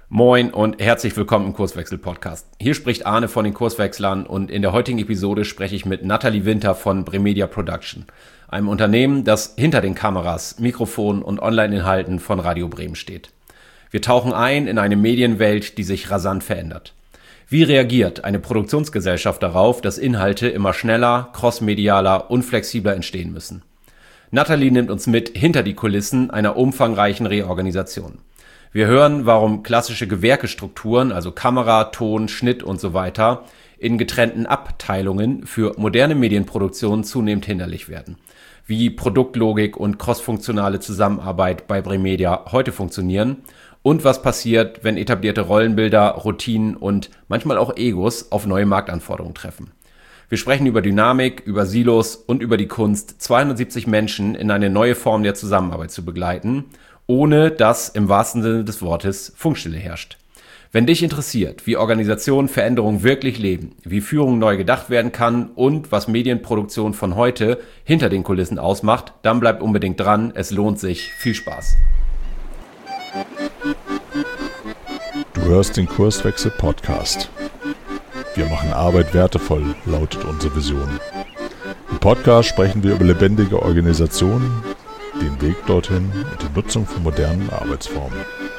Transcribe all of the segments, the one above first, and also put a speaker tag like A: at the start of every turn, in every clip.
A: Moin und herzlich willkommen im Kurswechsel-Podcast. Hier spricht Arne von den Kurswechslern und in der heutigen Episode spreche ich mit Nathalie Winter von Bremedia Production, einem Unternehmen, das hinter den Kameras, Mikrofonen und Online-Inhalten von Radio Bremen steht. Wir tauchen ein in eine Medienwelt, die sich rasant verändert. Wie reagiert eine Produktionsgesellschaft darauf, dass Inhalte immer schneller, crossmedialer und flexibler entstehen müssen? Nathalie nimmt uns mit hinter die Kulissen einer umfangreichen Reorganisation. Wir hören, warum klassische Gewerkestrukturen, also Kamera, Ton, Schnitt und so weiter, in getrennten Abteilungen für moderne Medienproduktion zunehmend hinderlich werden. Wie Produktlogik und crossfunktionale Zusammenarbeit bei Bremedia heute funktionieren und was passiert, wenn etablierte Rollenbilder, Routinen und manchmal auch Egos auf neue Marktanforderungen treffen. Wir sprechen über Dynamik, über Silos und über die Kunst, 270 Menschen in eine neue Form der Zusammenarbeit zu begleiten, ohne dass im wahrsten Sinne des Wortes Funkstille herrscht. Wenn dich interessiert, wie Organisationen Veränderungen wirklich leben, wie Führung neu gedacht werden kann und was Medienproduktion von heute hinter den Kulissen ausmacht, dann bleib unbedingt dran, es lohnt sich. Viel Spaß.
B: Du hörst den Kurswechsel-Podcast. Wir machen Arbeit wertevoll, lautet unsere Vision. Im Podcast sprechen wir über lebendige Organisationen, den Weg dorthin und die Nutzung von modernen Arbeitsformen.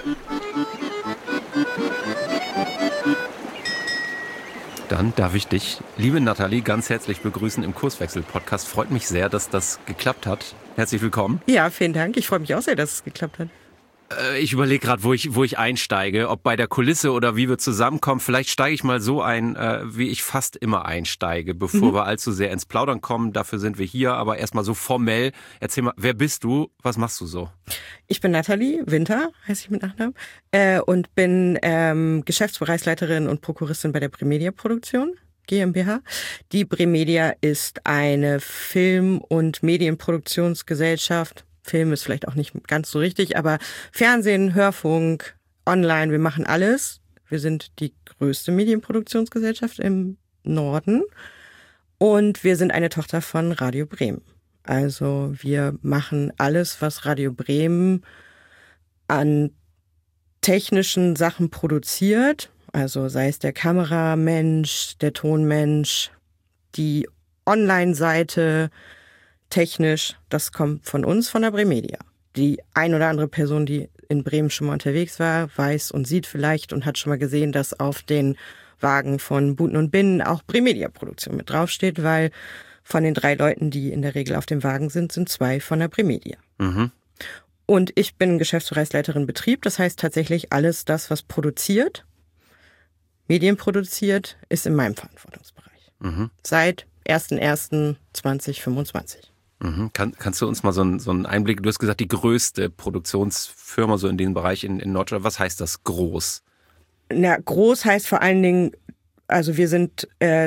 A: Dann darf ich dich, liebe Nathalie, ganz herzlich begrüßen im Kurswechsel-Podcast. Freut mich sehr, dass das geklappt hat. Herzlich willkommen.
C: Ja, vielen Dank. Ich freue mich auch sehr, dass es geklappt hat.
A: Ich überlege gerade, wo ich einsteige, ob bei der Kulisse oder wie wir zusammenkommen. Vielleicht steige ich mal so ein, wie ich fast immer einsteige, bevor wir allzu sehr ins Plaudern kommen. Dafür sind wir hier, aber erstmal so formell. Erzähl mal, wer bist du? Was machst du so?
C: Ich bin Nathalie Winter, heiße ich mit Nachnamen, und bin Geschäftsbereichsleiterin und Prokuristin bei der Bremedia Produktion GmbH. Die Bremedia ist eine Film- und Medienproduktionsgesellschaft. Film ist vielleicht auch nicht ganz so richtig, aber Fernsehen, Hörfunk, Online, wir machen alles. Wir sind die größte Medienproduktionsgesellschaft im Norden und wir sind eine Tochter von Radio Bremen. Also wir machen alles, was Radio Bremen an technischen Sachen produziert, also sei es der Kameramensch, der Tonmensch, die Online-Seite, technisch, das kommt von uns, von der Bremedia. Die ein oder andere Person, die in Bremen schon mal unterwegs war, weiß und sieht vielleicht und hat schon mal gesehen, dass auf den Wagen von Buten und Binnen auch Bremedia-Produktion mit draufsteht, weil von den 3 Leuten, die in der Regel auf dem Wagen sind 2 von der Bremedia. Mhm. Und ich bin Geschäftsbereichsleiterin Betrieb, das heißt tatsächlich alles das, was produziert, Medien produziert, ist in meinem Verantwortungsbereich. Mhm. Seit 01.01.2025.
A: Mhm. Kannst du uns mal so einen Einblick, du hast gesagt, die größte Produktionsfirma so in dem Bereich in Norddeutschland, was heißt das groß?
C: Na, groß heißt vor allen Dingen, also wir sind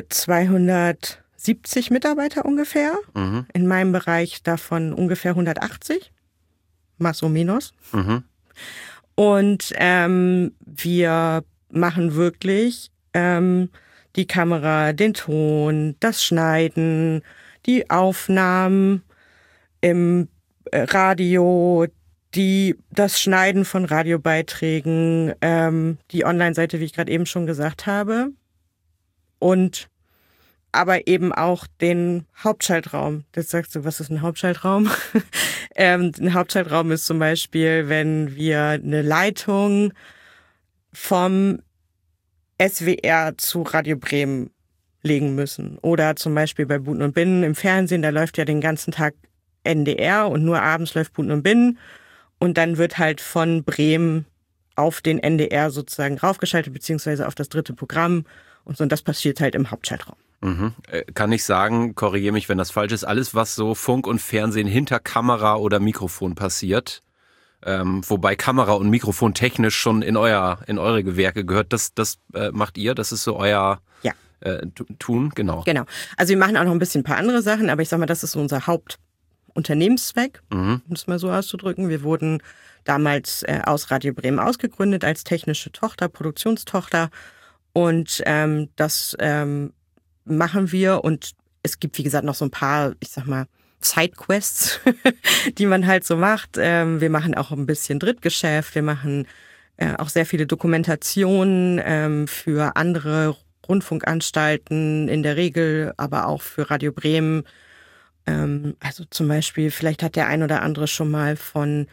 C: 270 Mitarbeiter ungefähr, in meinem Bereich davon ungefähr 180, más o menos. Mhm. Und wir machen wirklich die Kamera, den Ton, das Schneiden, die Aufnahmen im Radio, das Schneiden von Radiobeiträgen, die Online-Seite, wie ich gerade eben schon gesagt habe, und aber eben auch den Hauptschaltraum. Jetzt sagst du, was ist ein Hauptschaltraum? Ein Hauptschaltraum ist zum Beispiel, wenn wir eine Leitung vom SWR zu Radio Bremen legen müssen. Oder zum Beispiel bei Buten und Binnen im Fernsehen, da läuft ja den ganzen Tag NDR und nur abends läuft Buten und Binnen. Und dann wird halt von Bremen auf den NDR sozusagen raufgeschaltet, beziehungsweise auf das 3. Programm. Und so, und das passiert halt im Hauptschaltraum.
A: Mhm. Kann ich sagen, korrigiere mich, wenn das falsch ist, alles, was so Funk und Fernsehen hinter Kamera oder Mikrofon passiert, wobei Kamera und Mikrofon technisch schon in eure Gewerke gehört, das macht ihr, das ist so euer Tun, genau.
C: Genau. Also wir machen auch noch ein paar andere Sachen, aber ich sag mal, das ist so unser Hauptunternehmenszweck, um es mal so auszudrücken. Wir wurden damals aus Radio Bremen ausgegründet als technische Tochter, Produktionstochter, und das machen wir, und es gibt, wie gesagt, noch so ein paar, ich sag mal, Sidequests, die man halt so macht. Wir machen auch ein bisschen Drittgeschäft, wir machen auch sehr viele Dokumentationen für andere Rundfunkanstalten in der Regel, aber auch für Radio Bremen. Also zum Beispiel, vielleicht hat der ein oder andere schon mal von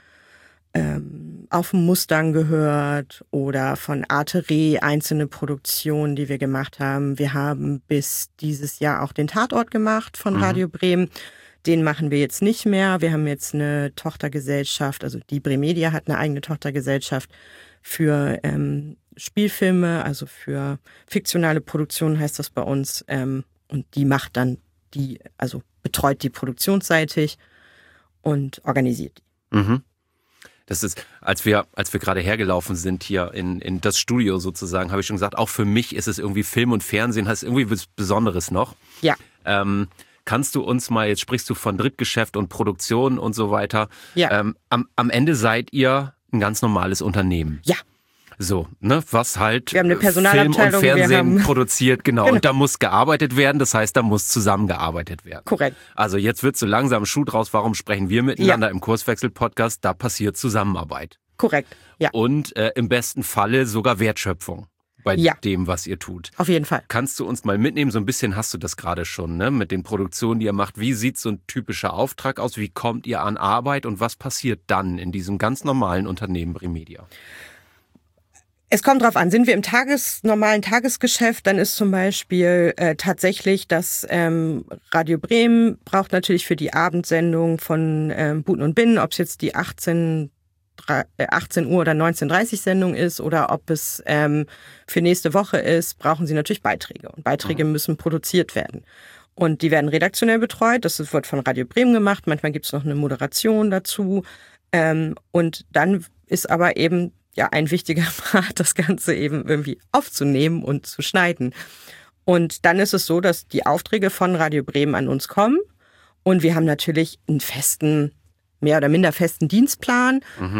C: Auf dem Mustang gehört oder von Arte Re, einzelne Produktionen, die wir gemacht haben. Wir haben bis dieses Jahr auch den Tatort gemacht von Radio Bremen. Den machen wir jetzt nicht mehr. Wir haben jetzt eine Tochtergesellschaft, also die Bremedia hat eine eigene Tochtergesellschaft für Spielfilme, also für fiktionale Produktionen heißt das bei uns. Und die macht dann also betreut die produktionsseitig und organisiert die.
A: Mhm. Das ist, als wir gerade hergelaufen sind hier in das Studio sozusagen, habe ich schon gesagt, auch für mich ist es irgendwie Film und Fernsehen, heißt irgendwie was Besonderes noch.
C: Ja.
A: Kannst du uns mal, jetzt sprichst du von Drittgeschäft und Produktion und so weiter.
C: Ja.
A: Am Ende seid ihr ein ganz normales Unternehmen.
C: Ja.
A: So, ne, was halt
C: wir haben eine
A: Film
C: Personalabteilung,
A: und Fernsehen produziert, genau. Und da muss gearbeitet werden, das heißt, da muss zusammengearbeitet werden.
C: Korrekt.
A: Also jetzt wird so langsam Schuh draus, warum sprechen wir miteinander im Kurswechsel-Podcast? Da passiert Zusammenarbeit.
C: Korrekt, ja.
A: Und im besten Falle sogar Wertschöpfung bei dem, was ihr tut.
C: Auf jeden Fall.
A: Kannst du uns mal mitnehmen, so ein bisschen hast du das gerade schon, ne, mit den Produktionen, die ihr macht. Wie sieht so ein typischer Auftrag aus? Wie kommt ihr an Arbeit und was passiert dann in diesem ganz normalen Unternehmen Bremedia?
C: Es kommt drauf an, sind wir im normalen Tagesgeschäft, dann ist zum Beispiel tatsächlich, dass Radio Bremen braucht natürlich für die Abendsendung von Buten und Binnen, ob es jetzt die 18 Uhr oder 19:30 Sendung ist oder ob es für nächste Woche ist, brauchen sie natürlich Beiträge. Und Beiträge müssen produziert werden. Und die werden redaktionell betreut, das wird von Radio Bremen gemacht, manchmal gibt es noch eine Moderation dazu. Und dann ist aber eben ein wichtiger Part, das Ganze eben irgendwie aufzunehmen und zu schneiden. Und dann ist es so, dass die Aufträge von Radio Bremen an uns kommen und wir haben natürlich einen mehr oder minder festen Dienstplan,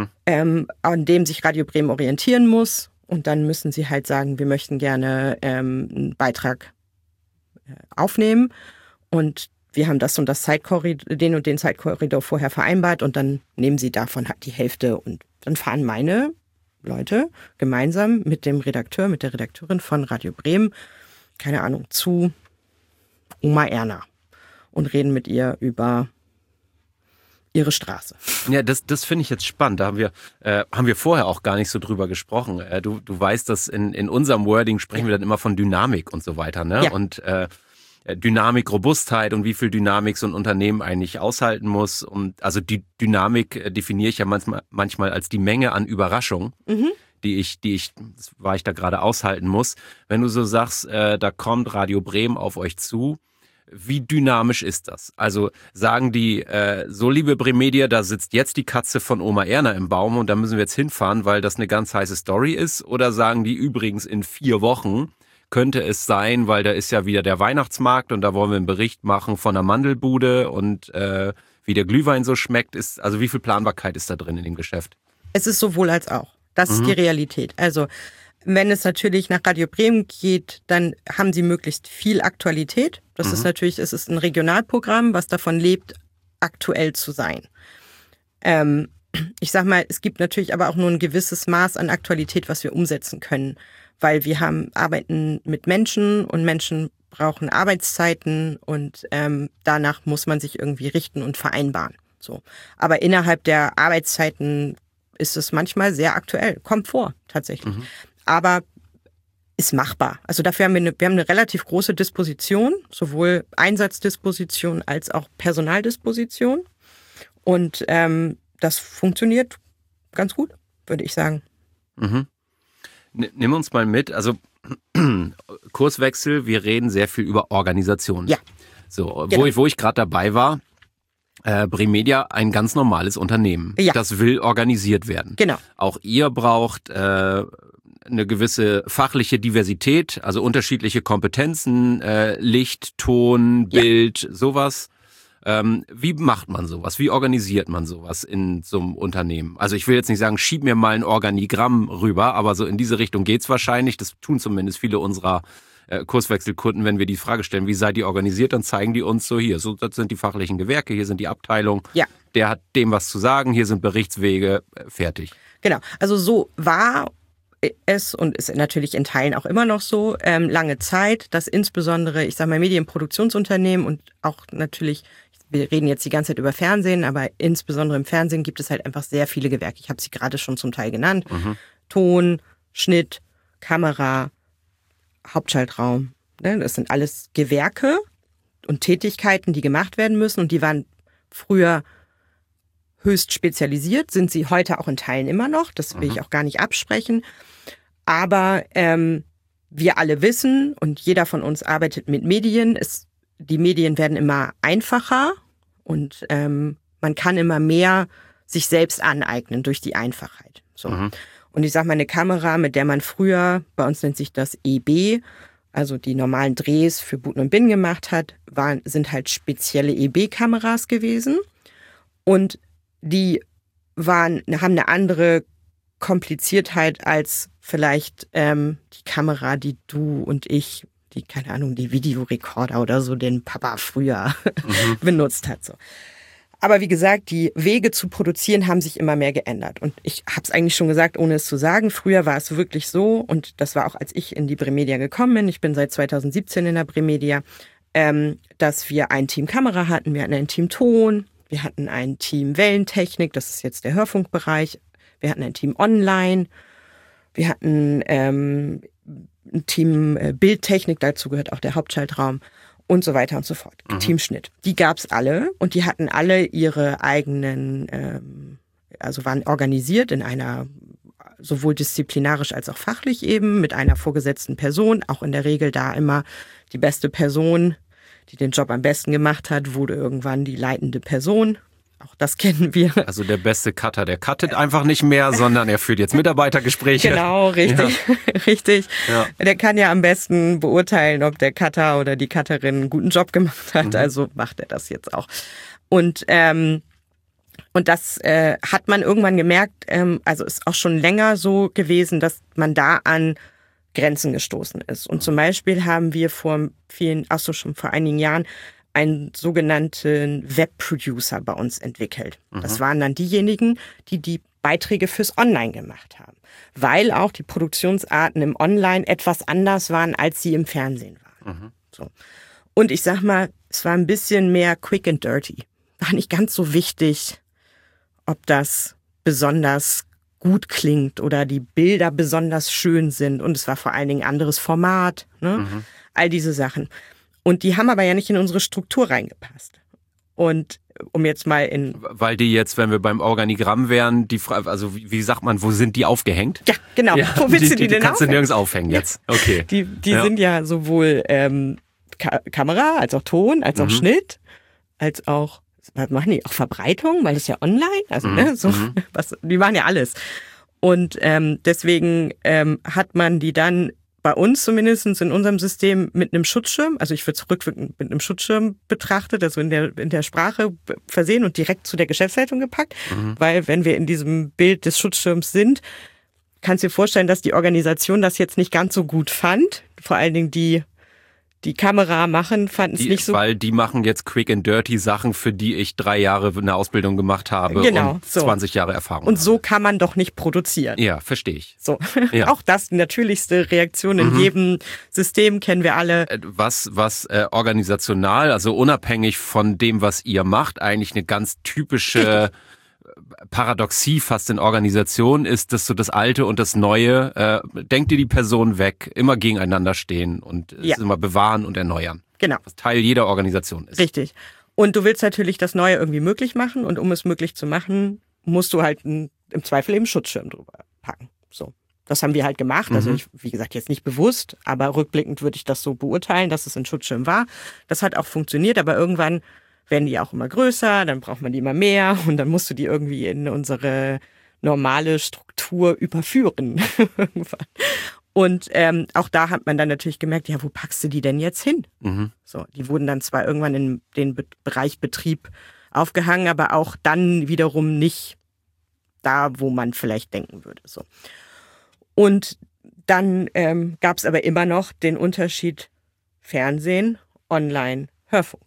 C: an dem sich Radio Bremen orientieren muss. Und dann müssen sie halt sagen, wir möchten gerne einen Beitrag aufnehmen und wir haben das und das den und den Zeitkorridor vorher vereinbart und dann nehmen sie davon halt die Hälfte und dann fahren meine Leute gemeinsam mit dem Redakteur, mit der Redakteurin von Radio Bremen, keine Ahnung, zu Oma Erna und reden mit ihr über ihre Straße.
A: Ja, das finde ich jetzt spannend. Da haben wir vorher auch gar nicht so drüber gesprochen. Du weißt, dass in unserem Wording sprechen wir dann immer von Dynamik und so weiter, ne?
C: Ja.
A: Und Dynamik, Robustheit und wie viel Dynamik so ein Unternehmen eigentlich aushalten muss. Und also die Dynamik definiere ich ja manchmal als die Menge an Überraschungen, die ich, das war ich da gerade aushalten muss. Wenn du so sagst, da kommt Radio Bremen auf euch zu, wie dynamisch ist das? Also sagen die, so liebe Bremedia, da sitzt jetzt die Katze von Oma Erna im Baum und da müssen wir jetzt hinfahren, weil das eine ganz heiße Story ist? Oder sagen die übrigens in 4 Wochen könnte es sein, weil da ist ja wieder der Weihnachtsmarkt und da wollen wir einen Bericht machen von der Mandelbude und wie der Glühwein so schmeckt. Also wie viel Planbarkeit ist da drin in dem Geschäft?
C: Es ist sowohl als auch. Das ist die Realität. Also wenn es natürlich nach Radio Bremen geht, dann haben sie möglichst viel Aktualität. Das ist natürlich, es ist ein Regionalprogramm, was davon lebt, aktuell zu sein. Ich sag mal, es gibt natürlich aber auch nur ein gewisses Maß an Aktualität, was wir umsetzen können. Weil wir arbeiten mit Menschen und Menschen brauchen Arbeitszeiten und danach muss man sich irgendwie richten und vereinbaren. So. Aber innerhalb der Arbeitszeiten ist es manchmal sehr aktuell, kommt vor tatsächlich. Aber ist machbar. Also dafür haben wir haben eine relativ große Disposition, sowohl Einsatzdisposition als auch Personaldisposition. Und das funktioniert ganz gut, würde ich sagen.
A: Nimm uns mal mit, also Kurswechsel, wir reden sehr viel über Organisation.
C: Ja.
A: So,
C: Genau.
A: wo ich gerade dabei war, Bremedia, ein ganz normales Unternehmen.
C: Ja.
A: Das will organisiert werden.
C: Genau.
A: Auch ihr braucht eine gewisse fachliche Diversität, also unterschiedliche Kompetenzen, Licht, Ton, Bild, sowas. Wie macht man sowas? Wie organisiert man sowas in so einem Unternehmen? Also ich will jetzt nicht sagen, schieb mir mal ein Organigramm rüber, aber so in diese Richtung geht's wahrscheinlich. Das tun zumindest viele unserer Kurswechselkunden, wenn wir die Frage stellen, wie seid ihr organisiert, dann zeigen die uns so hier, so das sind die fachlichen Gewerke, hier sind die Abteilungen, der hat dem was zu sagen, hier sind Berichtswege, fertig.
C: Genau, also so war es und ist natürlich in Teilen auch immer noch so, lange Zeit, dass insbesondere, ich sage mal, Medienproduktionsunternehmen und auch natürlich, wir reden jetzt die ganze Zeit über Fernsehen, aber insbesondere im Fernsehen gibt es halt einfach sehr viele Gewerke. Ich habe sie gerade schon zum Teil genannt. Ton, Schnitt, Kamera, Hauptschaltraum. Ne? Das sind alles Gewerke und Tätigkeiten, die gemacht werden müssen. Und die waren früher höchst spezialisiert, sind sie heute auch in Teilen immer noch. Das will ich auch gar nicht absprechen. Aber wir alle wissen, und jeder von uns arbeitet mit Medien, die Medien werden immer einfacher und man kann immer mehr sich selbst aneignen durch die Einfachheit. So. Und ich sag mal, eine Kamera, mit der man früher, bei uns nennt sich das EB, also die normalen Drehs für Booten und Binnen gemacht hat, sind halt spezielle EB-Kameras gewesen. Und die haben eine andere Kompliziertheit als vielleicht die Kamera, die du und ich, keine Ahnung, die Videorekorder oder so, den Papa früher benutzt hat. So. Aber wie gesagt, die Wege zu produzieren haben sich immer mehr geändert. Und ich habe es eigentlich schon gesagt, ohne es zu sagen. Früher war es wirklich so, und das war auch, als ich in die Bremedia gekommen bin, ich bin seit 2017 in der Bremedia, dass wir ein Team Kamera hatten, wir hatten ein Team Ton, wir hatten ein Team Wellentechnik, das ist jetzt der Hörfunkbereich, wir hatten ein Team Online, wir hatten ein Team Bildtechnik, dazu gehört auch der Hauptschaltraum. Und so weiter und so fort. Teamschnitt. Die gab's alle und die hatten alle ihre eigenen, also waren organisiert in einer, sowohl disziplinarisch als auch fachlich eben, mit einer vorgesetzten Person. Auch in der Regel da immer die beste Person, die den Job am besten gemacht hat, wurde irgendwann die leitende Person. Auch das kennen wir.
A: Also der beste Cutter, der cuttet einfach nicht mehr, sondern er führt jetzt Mitarbeitergespräche.
C: Genau, richtig, richtig.
A: Ja.
C: Der kann ja am besten beurteilen, ob der Cutter oder die Cutterin einen guten Job gemacht hat. Also macht er das jetzt auch. Und das hat man irgendwann gemerkt, also ist auch schon länger so gewesen, dass man da an Grenzen gestoßen ist. Und zum Beispiel haben wir schon vor einigen Jahren, einen sogenannten Webproducer bei uns entwickelt. Das waren dann diejenigen, die Beiträge fürs Online gemacht haben, weil auch die Produktionsarten im Online etwas anders waren, als sie im Fernsehen waren. So. Und ich sag mal, es war ein bisschen mehr quick and dirty. War nicht ganz so wichtig, ob das besonders gut klingt oder die Bilder besonders schön sind. Und es war vor allen Dingen ein anderes Format, ne? All diese Sachen. Und die haben aber ja nicht in unsere Struktur reingepasst. Und um jetzt mal
A: Weil die jetzt, wenn wir beim Organigramm wären, also wie sagt man, wo sind die aufgehängt?
C: Ja, genau.
A: Ja,
C: wo willst du die denn
A: kannst aufhängen? Du nirgends aufhängen jetzt. Okay.
C: Die sind ja sowohl Kamera, als auch Ton, als auch Schnitt, als auch, was machen die? Auch Verbreitung, weil das ist ja online. Also, die machen ja alles. Und deswegen hat man die dann bei uns zumindest in unserem System mit einem Schutzschirm, also ich würde es rückwirkend mit einem Schutzschirm betrachtet, also in der Sprache versehen und direkt zu der Geschäftsleitung gepackt, weil wenn wir in diesem Bild des Schutzschirms sind, kannst du dir vorstellen, dass die Organisation das jetzt nicht ganz so gut fand, vor allen Dingen die Kamera machen, fanden es nicht so.
A: Weil die machen jetzt quick and dirty Sachen, für die ich 3 Jahre eine Ausbildung gemacht habe und 20 Jahre Erfahrung
C: und so kann man doch nicht produzieren.
A: Ja, verstehe ich.
C: So. Ja. Auch das die natürlichste Reaktion in jedem System, kennen wir alle.
A: Was organisational, also unabhängig von dem, was ihr macht, eigentlich eine ganz typische Paradoxie fast in Organisationen ist, dass so das Alte und das Neue, denkt dir die Person weg, immer gegeneinander stehen und es immer bewahren und erneuern.
C: Genau.
A: Was Teil jeder Organisation ist.
C: Richtig. Und du willst natürlich das Neue irgendwie möglich machen und um es möglich zu machen, musst du halt im Zweifel eben Schutzschirm drüber packen. So. Das haben wir halt gemacht. Also wie gesagt, jetzt nicht bewusst, aber rückblickend würde ich das so beurteilen, dass es ein Schutzschirm war. Das hat auch funktioniert, aber irgendwann werden die auch immer größer, dann braucht man die immer mehr und dann musst du die irgendwie in unsere normale Struktur überführen. Und auch da hat man dann natürlich gemerkt, ja, wo packst du die denn jetzt hin? So, die wurden dann zwar irgendwann in den Bereich Betrieb aufgehangen, aber auch dann wiederum nicht da, wo man vielleicht denken würde. So. Und dann gab es aber immer noch den Unterschied Fernsehen, Online, Hörfunk.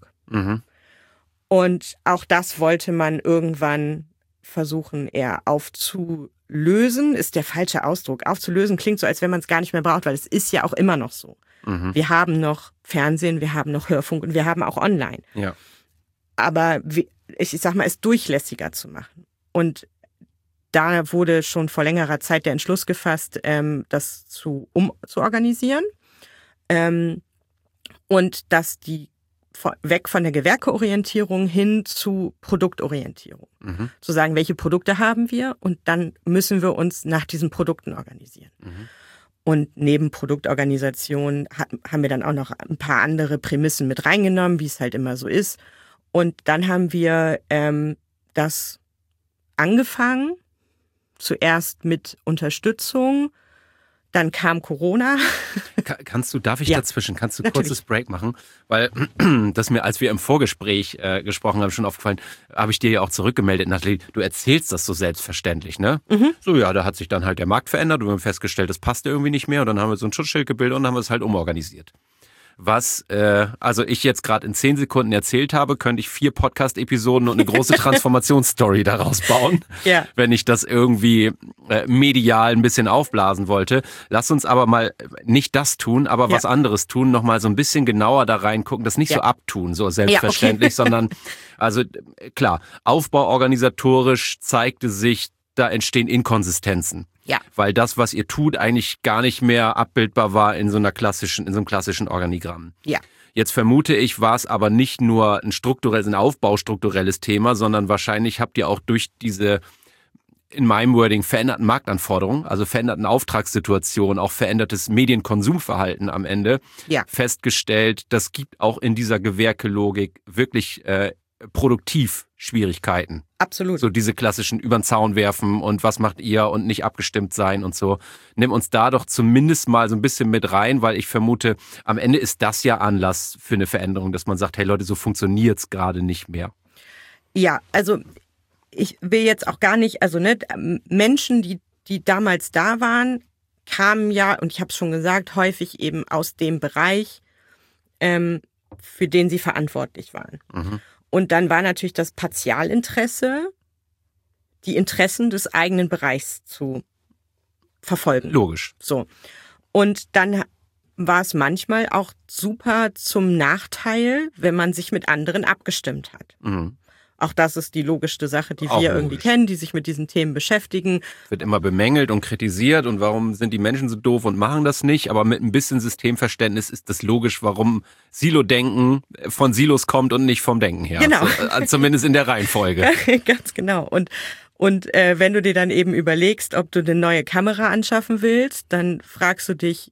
C: Und auch das wollte man irgendwann versuchen, eher aufzulösen ist der falsche Ausdruck. Aufzulösen klingt so, als wenn man es gar nicht mehr braucht, weil es ist ja auch immer noch so. Wir haben noch Fernsehen, wir haben noch Hörfunk und wir haben auch online.
A: Ja.
C: Aber ich sag mal, es durchlässiger zu machen. Und da wurde schon vor längerer Zeit der Entschluss gefasst, das zu organisieren. Und dass die weg von der Gewerkeorientierung hin zu Produktorientierung. Zu sagen, welche Produkte haben wir und dann müssen wir uns nach diesen Produkten organisieren. Und neben Produktorganisation haben wir dann auch noch ein paar andere Prämissen mit reingenommen, wie es halt immer so ist. Und dann haben wir das angefangen, zuerst mit Unterstützung, dann kam Corona.
A: Darf ich dazwischen, kannst du ein kurzes Break machen? Weil das mir, als wir im Vorgespräch gesprochen haben, schon aufgefallen, habe ich dir ja auch zurückgemeldet, Nathalie, du erzählst das so selbstverständlich, ne? So, ja, da hat sich dann halt der Markt verändert und wir haben festgestellt, das passte irgendwie nicht mehr und dann haben wir so ein Schutzschild gebildet und dann haben wir es halt umorganisiert. Was also ich jetzt gerade in 10 Sekunden erzählt habe, könnte ich 4 Podcast-Episoden und eine große Transformationsstory daraus bauen, wenn ich das irgendwie medial ein bisschen aufblasen wollte. Lass uns aber mal nicht das tun, aber was anderes tun, nochmal so ein bisschen genauer da reingucken, das nicht so abtun, so selbstverständlich, sondern also klar, aufbauorganisatorisch zeigte sich, da entstehen Inkonsistenzen.
C: Ja.
A: Weil das, was ihr tut, eigentlich gar nicht mehr abbildbar war in so einem klassischen Organigramm.
C: Ja.
A: Jetzt vermute ich, war es aber nicht nur ein aufbaustrukturelles Thema, sondern wahrscheinlich habt ihr auch durch diese, in meinem Wording, veränderten Marktanforderungen, also veränderten Auftragssituationen, auch verändertes Medienkonsumverhalten am Ende, festgestellt, das gibt auch in dieser Gewerkelogik wirklich produktiv Schwierigkeiten.
C: Absolut.
A: So diese klassischen übern Zaun werfen und was macht ihr und nicht abgestimmt sein und so. Nimm uns da doch zumindest mal so ein bisschen mit rein, weil ich vermute, am Ende ist das ja Anlass für eine Veränderung, dass man sagt, hey Leute, so funktioniert's gerade nicht mehr.
C: Ja, also ich will jetzt auch gar nicht, also ne, Menschen, die damals da waren, kamen ja, und ich habe es schon gesagt, häufig eben aus dem Bereich, für den sie verantwortlich waren. Und dann war natürlich das Partialinteresse, die Interessen des eigenen Bereichs zu verfolgen.
A: Logisch.
C: So. Und dann war es manchmal auch super zum Nachteil, wenn man sich mit anderen abgestimmt hat. Auch das ist die logischste Sache, die wir irgendwie kennen, die sich mit diesen Themen beschäftigen.
A: Wird immer bemängelt und kritisiert und warum sind die Menschen so doof und machen das nicht, aber mit ein bisschen Systemverständnis ist das logisch, warum Silo-Denken von Silos kommt und nicht vom Denken her.
C: Genau.
A: Also, zumindest in der Reihenfolge.
C: Ganz genau. Und wenn du dir dann eben überlegst, ob du eine neue Kamera anschaffen willst, dann fragst du dich,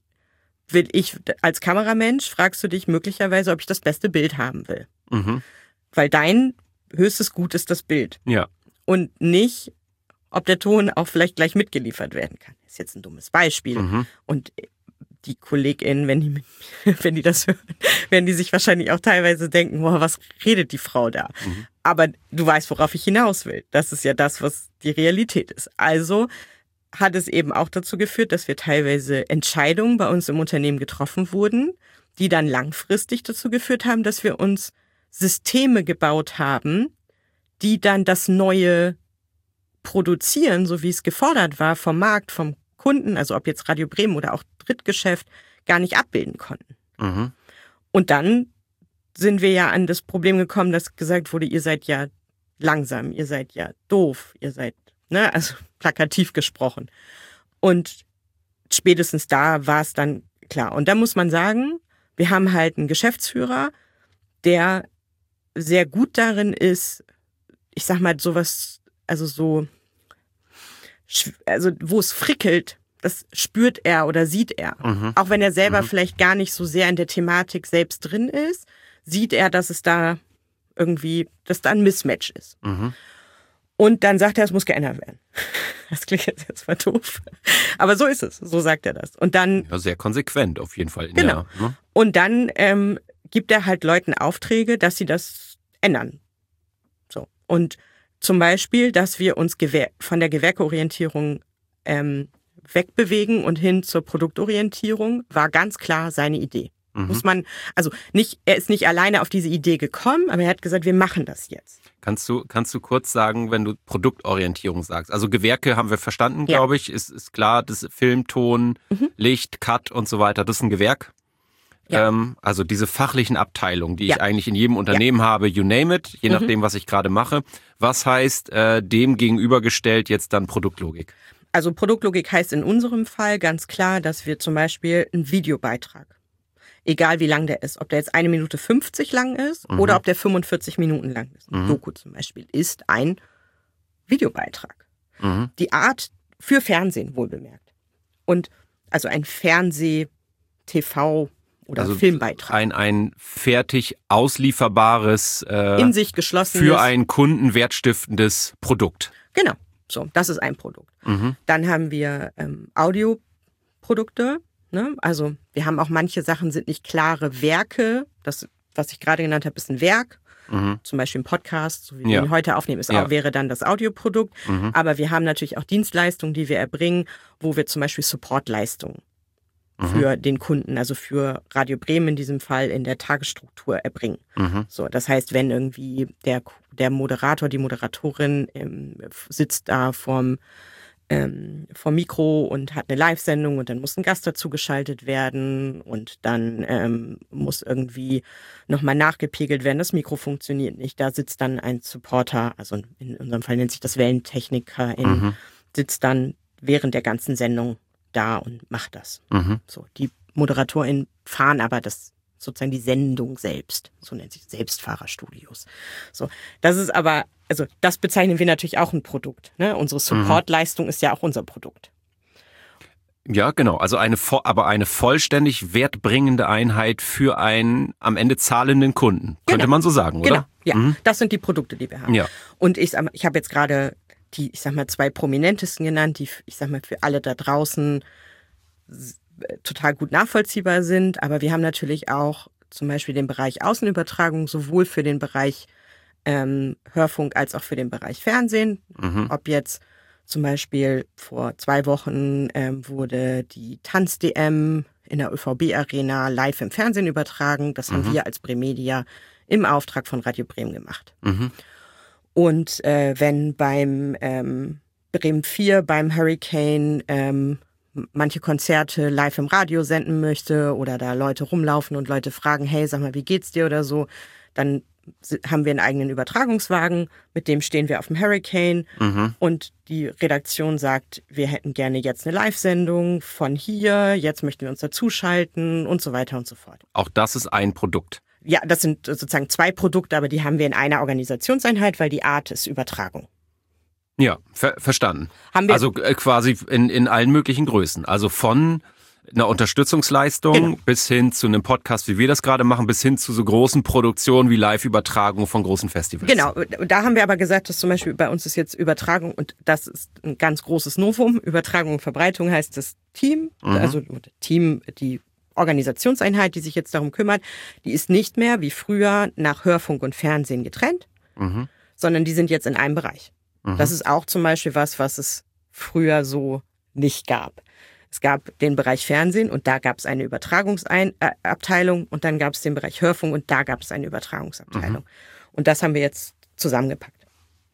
C: als Kameramensch, fragst du dich möglicherweise, ob ich das beste Bild haben will. Weil dein höchstes Gut ist das Bild.
A: Ja.
C: Und nicht, ob der Ton auch vielleicht gleich mitgeliefert werden kann. Das ist jetzt ein dummes Beispiel. Und die KollegInnen, wenn die das hören, werden die sich wahrscheinlich auch teilweise denken, boah, was redet die Frau da? Aber du weißt, worauf ich hinaus will. Das ist ja das, was die Realität ist. Also hat es eben auch dazu geführt, dass wir teilweise Entscheidungen bei uns im Unternehmen getroffen wurden, die dann langfristig dazu geführt haben, dass wir uns Systeme gebaut haben, die dann das Neue produzieren, so wie es gefordert war vom Markt, vom Kunden, also ob jetzt Radio Bremen oder auch Drittgeschäft, gar nicht abbilden konnten. Und dann sind wir ja an das Problem gekommen, dass gesagt wurde, ihr seid ja langsam, ihr seid ja doof, ihr seid, ne, also plakativ gesprochen. Und spätestens da war es dann klar. Und da muss man sagen, wir haben halt einen Geschäftsführer, der sehr gut darin ist, ich sag mal sowas, also wo es frickelt, das spürt er oder sieht er. Auch wenn er selber vielleicht gar nicht so sehr in der Thematik selbst drin ist, sieht er, dass es da irgendwie, dass da ein Mismatch ist. Und dann sagt er, es muss geändert werden. Das klingt jetzt erstmal doof. Aber so ist es. So sagt er das. Und dann.
A: Ja, sehr konsequent auf jeden Fall.
C: Genau.
A: Ja, ne?
C: Und dann gibt er halt Leuten Aufträge, dass sie das ändern. So. Und zum Beispiel, dass wir uns von der Gewerkeorientierung wegbewegen und hin zur Produktorientierung, war ganz klar seine Idee. Muss man, also nicht, er ist nicht alleine auf diese Idee gekommen, aber er hat gesagt, wir machen das jetzt.
A: Kannst du kurz sagen, wenn du Produktorientierung sagst? Also Gewerke haben wir verstanden, glaube ich, ist klar, das Film, Ton, Licht, Cut und so weiter, das ist ein Gewerk. Ja. Also diese fachlichen Abteilungen, die ich eigentlich in jedem Unternehmen habe, you name it, je nachdem, was ich gerade mache. Was heißt dem gegenübergestellt jetzt dann Produktlogik?
C: Also Produktlogik heißt in unserem Fall ganz klar, dass wir zum Beispiel einen Videobeitrag, egal wie lang der ist, ob der jetzt 1 Minute 50 lang ist oder ob der 45 Minuten lang ist. Ein Doku zum Beispiel ist ein Videobeitrag. Die Art für Fernsehen wohlbemerkt. Und also ein Fernseh-TV- oder also Filmbeitrag.
A: Ein fertig auslieferbares,
C: in sich geschlossenes,
A: für einen Kunden wertstiftendes Produkt.
C: Genau, so, das ist ein Produkt. Dann haben wir Audioprodukte. Ne? Also wir haben auch manche Sachen sind nicht klare Werke. Das, was ich gerade genannt habe, ist ein Werk. Zum Beispiel ein Podcast, so wie wir ihn heute aufnehmen, wäre dann das Audioprodukt. Aber wir haben natürlich auch Dienstleistungen, die wir erbringen, wo wir zum Beispiel Supportleistungen für den Kunden, also für Radio Bremen in diesem Fall in der Tagesstruktur erbringen. So, das heißt, wenn irgendwie der Moderator, die Moderatorin sitzt da vom Mikro und hat eine Live-Sendung und dann muss ein Gast dazu geschaltet werden und dann muss irgendwie nochmal nachgepegelt werden, das Mikro funktioniert nicht. Da sitzt dann ein Supporter, also in unserem Fall nennt sich das Wellentechniker, sitzt dann während der ganzen Sendung da und macht das. So, die ModeratorInnen fahren aber das sozusagen die Sendung selbst. So nennt sich Selbstfahrerstudios. So, das ist aber, also das bezeichnen wir natürlich auch ein Produkt. Ne? Unsere Supportleistung ist ja auch unser Produkt.
A: Ja, genau. Also eine vollständig wertbringende Einheit für einen am Ende zahlenden Kunden. Könnte man so sagen, oder?
C: Genau, ja. Das sind die Produkte, die wir haben. Ja. Und ich habe jetzt gerade die, 2 prominentesten genannt, die, für alle da draußen total gut nachvollziehbar sind. Aber wir haben natürlich auch zum Beispiel den Bereich Außenübertragung, sowohl für den Bereich Hörfunk als auch für den Bereich Fernsehen. Ob jetzt zum Beispiel vor 2 Wochen wurde die Tanz-DM in der ÖVB-Arena live im Fernsehen übertragen. Das haben wir als Bremedia im Auftrag von Radio Bremen gemacht. Und wenn beim Bremen 4, beim Hurricane manche Konzerte live im Radio senden möchte oder da Leute rumlaufen und Leute fragen, hey, sag mal, wie geht's dir oder so, dann haben wir einen eigenen Übertragungswagen, mit dem stehen wir auf dem Hurricane und die Redaktion sagt, wir hätten gerne jetzt eine Live-Sendung von hier, jetzt möchten wir uns dazuschalten und so weiter und so fort.
A: Auch das ist ein Produkt.
C: Ja, das sind sozusagen 2 Produkte, aber die haben wir in einer Organisationseinheit, weil die Art ist Übertragung.
A: Ja, verstanden. Also quasi in allen möglichen Größen. Also von einer Unterstützungsleistung bis hin zu einem Podcast, wie wir das gerade machen, bis hin zu so großen Produktionen wie Live-Übertragungen von großen Festivals.
C: Genau, da haben wir aber gesagt, dass zum Beispiel bei uns ist jetzt Übertragung und das ist ein ganz großes Novum. Übertragung und Verbreitung heißt das Team, also Team, die Organisationseinheit, die sich jetzt darum kümmert, die ist nicht mehr wie früher nach Hörfunk und Fernsehen getrennt, sondern die sind jetzt in einem Bereich. Das ist auch zum Beispiel was es früher so nicht gab. Es gab den Bereich Fernsehen und da gab es eine Übertragungsabteilung und dann gab es den Bereich Hörfunk und da gab es eine Übertragungsabteilung. Und das haben wir jetzt zusammengepackt.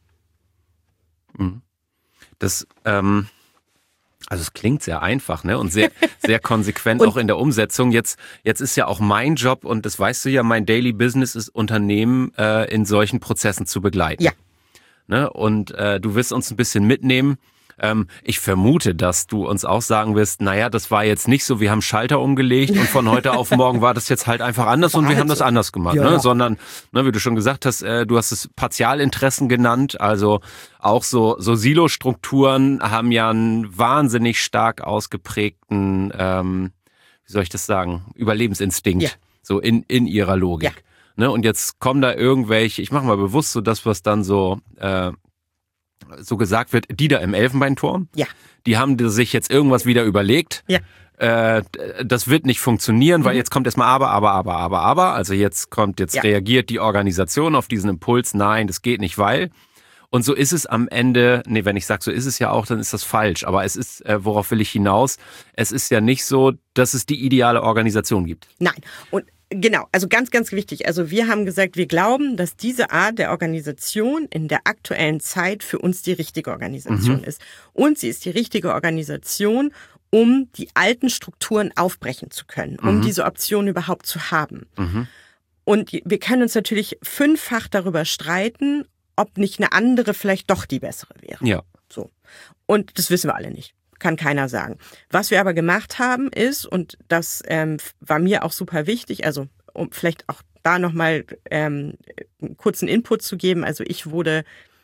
A: Das, also es klingt sehr einfach, ne? Und sehr, sehr konsequent auch in der Umsetzung. Jetzt ist ja auch mein Job und das weißt du ja, mein Daily Business ist, Unternehmen in solchen Prozessen zu begleiten. Ja. Ne? Und du wirst uns ein bisschen mitnehmen. Ich vermute, dass du uns auch sagen wirst, naja, das war jetzt nicht so, wir haben Schalter umgelegt und von heute auf morgen war das jetzt halt einfach anders und wir haben das anders gemacht. Ja. Ne? Sondern, ne, wie du schon gesagt hast, du hast es Partialinteressen genannt, also auch so Silo-Strukturen haben ja einen wahnsinnig stark ausgeprägten, wie soll ich das sagen, Überlebensinstinkt, so in ihrer Logik. Ja. Ne? Und jetzt kommen da irgendwelche, ich mache mal bewusst so das, was dann so gesagt wird, die da im Elfenbeinturm, die haben sich jetzt irgendwas wieder überlegt. Ja. Das wird nicht funktionieren, weil jetzt kommt erstmal aber. Also jetzt reagiert die Organisation auf diesen Impuls, nein, das geht nicht, weil. Und so ist es am Ende, wenn ich sage, so ist es ja auch, dann ist das falsch. Aber es ist, worauf will ich hinaus? Es ist ja nicht so, dass es die ideale Organisation gibt.
C: Nein. Und genau, also ganz, ganz wichtig. Also wir haben gesagt, wir glauben, dass diese Art der Organisation in der aktuellen Zeit für uns die richtige Organisation ist. Und sie ist die richtige Organisation, um die alten Strukturen aufbrechen zu können, um diese Option überhaupt zu haben. Und wir können uns natürlich 5-fach darüber streiten, ob nicht eine andere vielleicht doch die bessere wäre.
A: Ja.
C: So. Und das wissen wir alle nicht. Kann keiner sagen. Was wir aber gemacht haben ist, und das war mir auch super wichtig, also um vielleicht auch da nochmal einen kurzen Input zu geben. Also ich wurde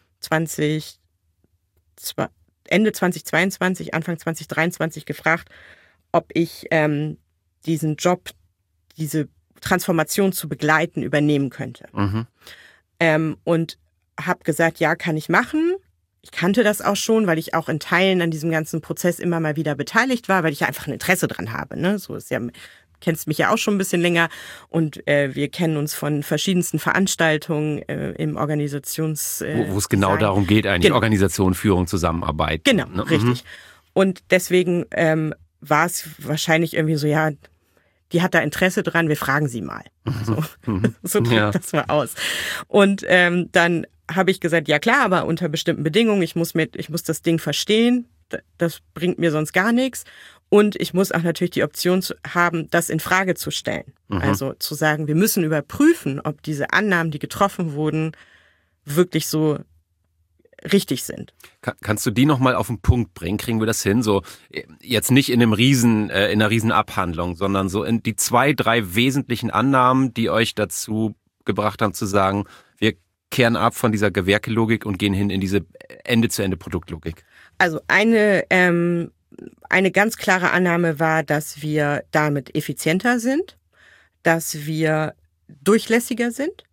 C: Ende 2022, Anfang 2023 gefragt, ob ich diesen Job, diese Transformation zu begleiten, übernehmen könnte. Und habe gesagt, ja, kann ich machen. Ich kannte das auch schon, weil ich auch in Teilen an diesem ganzen Prozess immer mal wieder beteiligt war, weil ich ja einfach ein Interesse dran habe. Ne? So ist ja, kennst mich ja auch schon ein bisschen länger und wir kennen uns von verschiedensten Veranstaltungen im Organisations...
A: wo es genau darum geht, eigentlich Organisation, Führung, Zusammenarbeit.
C: Genau, ne? Richtig. Und deswegen war es wahrscheinlich irgendwie so, ja, die hat da Interesse dran, wir fragen sie mal. So drückt das mal aus. Und dann habe ich gesagt, ja klar, aber unter bestimmten Bedingungen, ich muss das Ding verstehen, das bringt mir sonst gar nichts. Und ich muss auch natürlich die Option haben, das in Frage zu stellen. Also zu sagen, wir müssen überprüfen, ob diese Annahmen, die getroffen wurden, wirklich so richtig sind.
A: Kannst du die nochmal auf den Punkt bringen? Kriegen wir das hin? So jetzt nicht in einer riesen Abhandlung, sondern so in die 2, 3 wesentlichen Annahmen, die euch dazu gebracht haben zu sagen, wir kehren ab von dieser Gewerkelogik und gehen hin in diese Ende-zu-Ende-Produktlogik.
C: Also eine ganz klare Annahme war, dass wir damit effizienter sind, dass wir durchlässiger sind.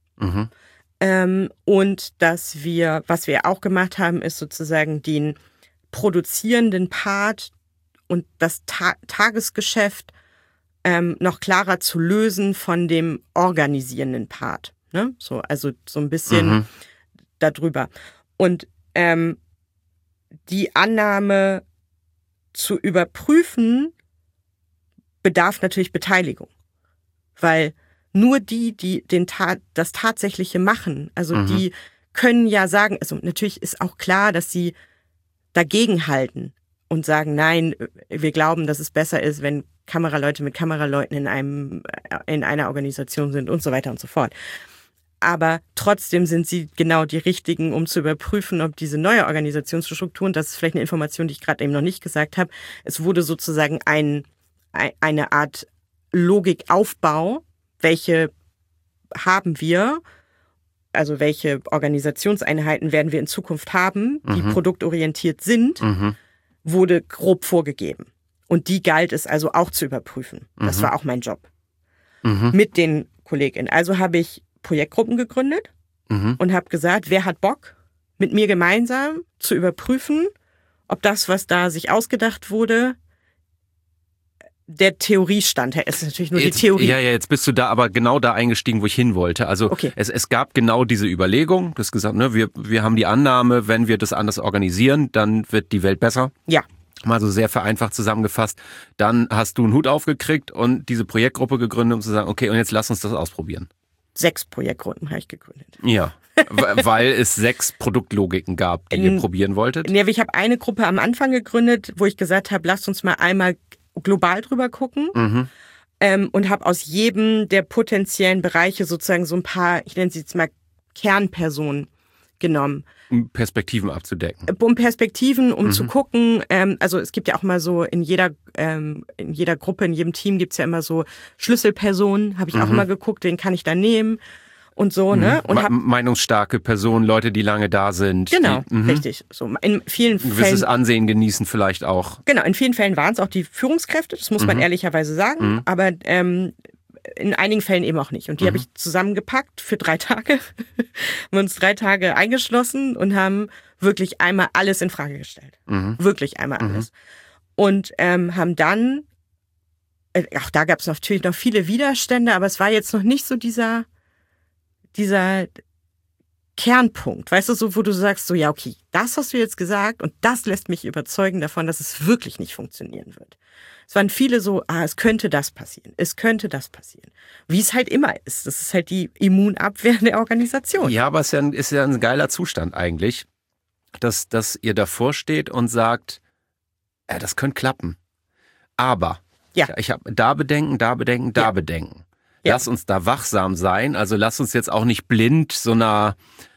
C: Und dass wir, was wir auch gemacht haben, ist sozusagen den produzierenden Part und das Tagesgeschäft noch klarer zu lösen von dem organisierenden Part. Ne? So, also so ein bisschen darüber. Und die Annahme zu überprüfen bedarf natürlich Beteiligung, weil nur die das Tatsächliche machen, also die können ja sagen, also natürlich ist auch klar, dass sie dagegenhalten und sagen, nein, wir glauben, dass es besser ist, wenn Kameraleute mit Kameraleuten in einer Organisation sind und so weiter und so fort. Aber trotzdem sind sie genau die Richtigen, um zu überprüfen, ob diese neue Organisationsstruktur, und das ist vielleicht eine Information, die ich gerade eben noch nicht gesagt habe, es wurde sozusagen eine Art Logikaufbau, welche haben wir, also welche Organisationseinheiten werden wir in Zukunft haben, die produktorientiert sind, wurde grob vorgegeben. Und die galt es also auch zu überprüfen. Das war auch mein Job. Mit den KollegInnen. Also habe ich Projektgruppen gegründet und habe gesagt, wer hat Bock, mit mir gemeinsam zu überprüfen, ob das, was da sich ausgedacht wurde, der Theoriestand. Es ist natürlich nur die Theorie.
A: Ja, jetzt bist du da aber genau da eingestiegen, wo ich hin wollte. Also es gab genau diese Überlegung, du hast gesagt, ne, wir haben die Annahme, wenn wir das anders organisieren, dann wird die Welt besser.
C: Ja.
A: Mal so sehr vereinfacht zusammengefasst. Dann hast du einen Hut aufgekriegt und diese Projektgruppe gegründet, um zu sagen, okay, und jetzt lass uns das ausprobieren.
C: 6 Projektgruppen habe ich gegründet.
A: Ja, weil es 6 Produktlogiken gab, die ihr probieren wolltet?
C: Nee, ich habe eine Gruppe am Anfang gegründet, wo ich gesagt habe, lasst uns mal einmal global drüber gucken und habe aus jedem der potenziellen Bereiche sozusagen so ein paar, ich nenne sie jetzt mal Kernpersonen genommen.
A: Um Perspektiven abzudecken.
C: Um Perspektiven, um zu gucken, also es gibt ja auch mal so in jeder Gruppe, in jedem Team gibt's ja immer so Schlüsselpersonen, habe ich auch immer geguckt, wen kann ich da nehmen und so, ne? Und
A: meinungsstarke Personen, Leute, die lange da sind.
C: Genau, richtig. So in vielen Fällen.
A: Ein gewisses Ansehen genießen vielleicht auch.
C: Genau, in vielen Fällen waren es auch die Führungskräfte, das muss man ehrlicherweise sagen, aber in einigen Fällen eben auch nicht. Und die habe ich zusammengepackt für 3 Tage. Haben uns 3 Tage eingeschlossen und haben wirklich einmal alles in Frage gestellt. Wirklich einmal alles. Und haben dann, auch da gab es natürlich noch viele Widerstände, aber es war jetzt noch nicht so dieser Kernpunkt, weißt du, so, wo du sagst, so, ja, okay, das hast du jetzt gesagt und das lässt mich überzeugen davon, dass es wirklich nicht funktionieren wird. Es waren viele so, es könnte das passieren, Wie es halt immer ist. Das ist halt die Immunabwehr der Organisation.
A: Ja, aber es ist ja ein geiler Zustand eigentlich, dass ihr davor steht und sagt, das könnte klappen. Aber ich habe da Bedenken.
C: Ja.
A: Lass uns da wachsam sein. Also lass uns jetzt auch nicht blind so einer,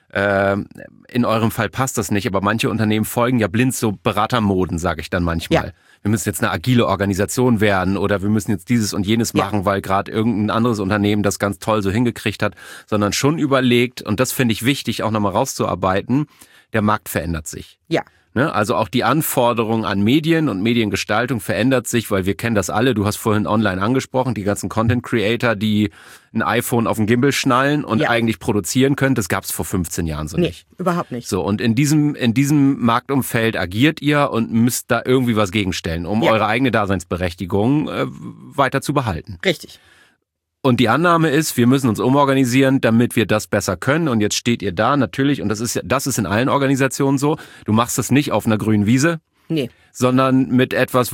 A: in eurem Fall passt das nicht, aber manche Unternehmen folgen ja blind so Beratermoden, sage ich dann manchmal.
C: Ja.
A: Wir müssen jetzt eine agile Organisation werden oder wir müssen jetzt dieses und jenes machen, weil gerade irgendein anderes Unternehmen das ganz toll so hingekriegt hat, sondern schon überlegt, und das finde ich wichtig, auch nochmal rauszuarbeiten, der Markt verändert sich.
C: Ja.
A: Ne? Also auch die Anforderung an Medien und Mediengestaltung verändert sich, weil wir kennen das alle. Du hast vorhin online angesprochen, die ganzen Content-Creator, die ein iPhone auf den Gimbal schnallen und eigentlich produzieren können. Das gab es vor 15 Jahren so nicht.
C: Überhaupt nicht.
A: So, und in diesem Marktumfeld agiert ihr und müsst da irgendwie was gegenstellen, um eure eigene Daseinsberechtigung weiter zu behalten.
C: Richtig.
A: Und die Annahme ist, wir müssen uns umorganisieren, damit wir das besser können. Und jetzt steht ihr da natürlich, und das ist in allen Organisationen so, du machst das nicht auf einer grünen Wiese, sondern mit etwas,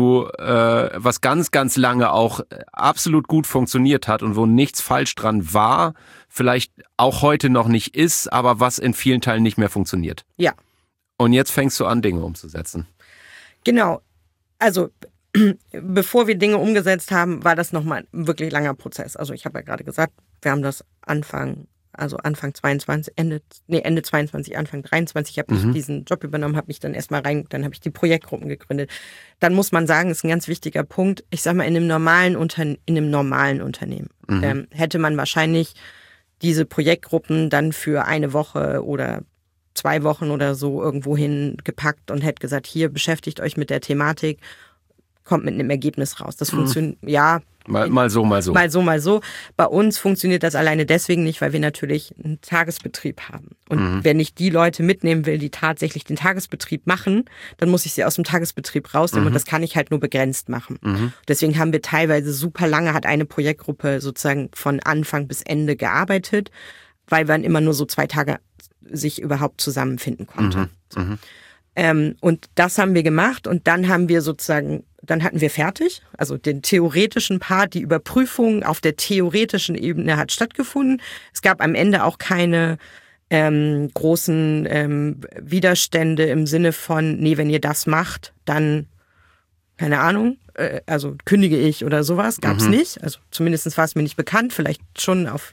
A: was ganz, ganz lange auch absolut gut funktioniert hat und wo nichts falsch dran war, vielleicht auch heute noch nicht ist, aber was in vielen Teilen nicht mehr funktioniert.
C: Ja.
A: Und jetzt fängst du an, Dinge umzusetzen.
C: Genau. Also bevor wir Dinge umgesetzt haben, war das nochmal ein wirklich langer Prozess. Also ich habe ja gerade gesagt, wir haben das Anfang 22, Ende 22, Anfang 23, habe ich diesen Job übernommen, habe mich dann erstmal dann habe ich die Projektgruppen gegründet. Dann muss man sagen, ist ein ganz wichtiger Punkt, ich sag mal, in einem normalen Unternehmen hätte man wahrscheinlich diese Projektgruppen dann für eine Woche oder 2 Wochen oder so irgendwo hin gepackt und hätte gesagt, hier beschäftigt euch mit der Thematik, kommt mit einem Ergebnis raus. Das funktioniert, Mal so. Mal so. Bei uns funktioniert das alleine deswegen nicht, weil wir natürlich einen Tagesbetrieb haben. Und wenn ich die Leute mitnehmen will, die tatsächlich den Tagesbetrieb machen, dann muss ich sie aus dem Tagesbetrieb rausnehmen und das kann ich halt nur begrenzt machen. Deswegen haben wir teilweise super lange, hat eine Projektgruppe sozusagen von Anfang bis Ende gearbeitet, weil man immer nur so 2 Tage sich überhaupt zusammenfinden konnte. Und das haben wir gemacht und dann hatten wir fertig, also den theoretischen Part, die Überprüfung auf der theoretischen Ebene hat stattgefunden. Es gab am Ende auch keine großen Widerstände im Sinne von, nee, wenn ihr das macht, dann, keine Ahnung, also kündige ich oder sowas, gab's nicht. Also zumindest war es mir nicht bekannt, vielleicht schon auf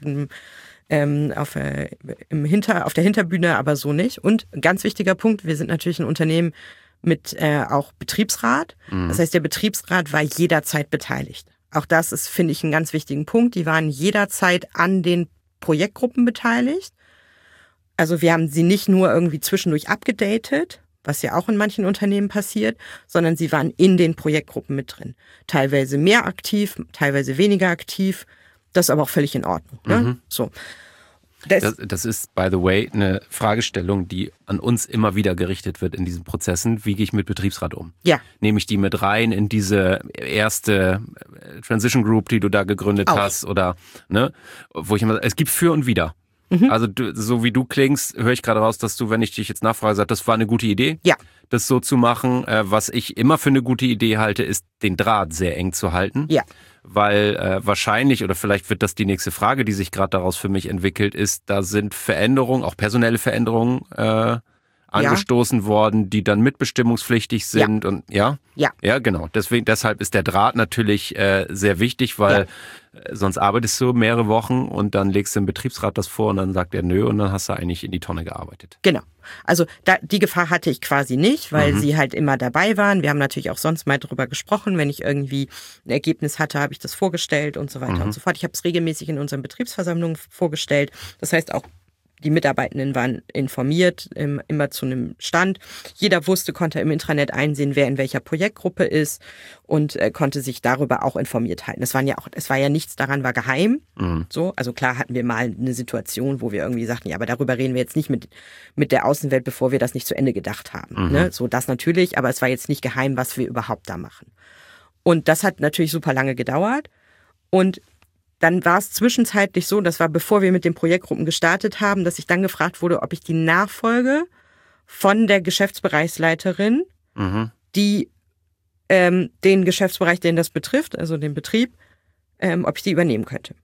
C: der Hinterbühne, aber so nicht. Und ein ganz wichtiger Punkt, wir sind natürlich ein Unternehmen mit auch Betriebsrat. Das heißt, der Betriebsrat war jederzeit beteiligt. Auch das ist, finde ich, einen ganz wichtigen Punkt. Die waren jederzeit an den Projektgruppen beteiligt. Also wir haben sie nicht nur irgendwie zwischendurch abgedatet, was ja auch in manchen Unternehmen passiert, sondern sie waren in den Projektgruppen mit drin. Teilweise mehr aktiv, teilweise weniger aktiv. Das ist aber auch völlig in Ordnung. Ne? So.
A: Das ist, by the way, eine Fragestellung, die an uns immer wieder gerichtet wird in diesen Prozessen. Wie gehe ich mit Betriebsrat um?
C: Ja.
A: Nehme ich die mit rein in diese erste Transition Group, die du da gegründet hast? Oder, ne? Wo ich immer, es gibt für und wider. Also so wie du klingst, höre ich gerade raus, dass du, wenn ich dich jetzt nachfrage, sagst, das war eine gute Idee, das so zu machen. Was ich immer für eine gute Idee halte, ist, den Draht sehr eng zu halten.
C: Ja.
A: Weil wahrscheinlich, oder vielleicht wird das die nächste Frage, die sich gerade daraus für mich entwickelt, ist, da sind Veränderungen, auch personelle Veränderungen angestoßen worden, die dann mitbestimmungspflichtig sind und ja, genau. Deshalb ist der Draht natürlich sehr wichtig, weil sonst arbeitest du mehrere Wochen und dann legst du dem Betriebsrat das vor und dann sagt er nö und dann hast du eigentlich in die Tonne gearbeitet.
C: Genau. Also die Gefahr hatte ich quasi nicht, weil sie halt immer dabei waren. Wir haben natürlich auch sonst mal drüber gesprochen. Wenn ich irgendwie ein Ergebnis hatte, habe ich das vorgestellt und so weiter und so fort. Ich habe es regelmäßig in unseren Betriebsversammlungen vorgestellt. Das heißt auch, die Mitarbeitenden waren informiert, immer zu einem Stand. Jeder konnte im Intranet einsehen, wer in welcher Projektgruppe ist und konnte sich darüber auch informiert halten. Es war ja nichts daran, war geheim. So, also klar hatten wir mal eine Situation, wo wir irgendwie sagten, ja, aber darüber reden wir jetzt nicht mit der Außenwelt, bevor wir das nicht zu Ende gedacht haben. Ne? So, das natürlich, aber es war jetzt nicht geheim, was wir überhaupt da machen. Und das hat natürlich super lange gedauert und dann war es zwischenzeitlich so, das war bevor wir mit den Projektgruppen gestartet haben, dass ich dann gefragt wurde, ob ich die Nachfolge von der Geschäftsbereichsleiterin, die den Geschäftsbereich, den das betrifft, also den Betrieb, ob ich die übernehmen könnte.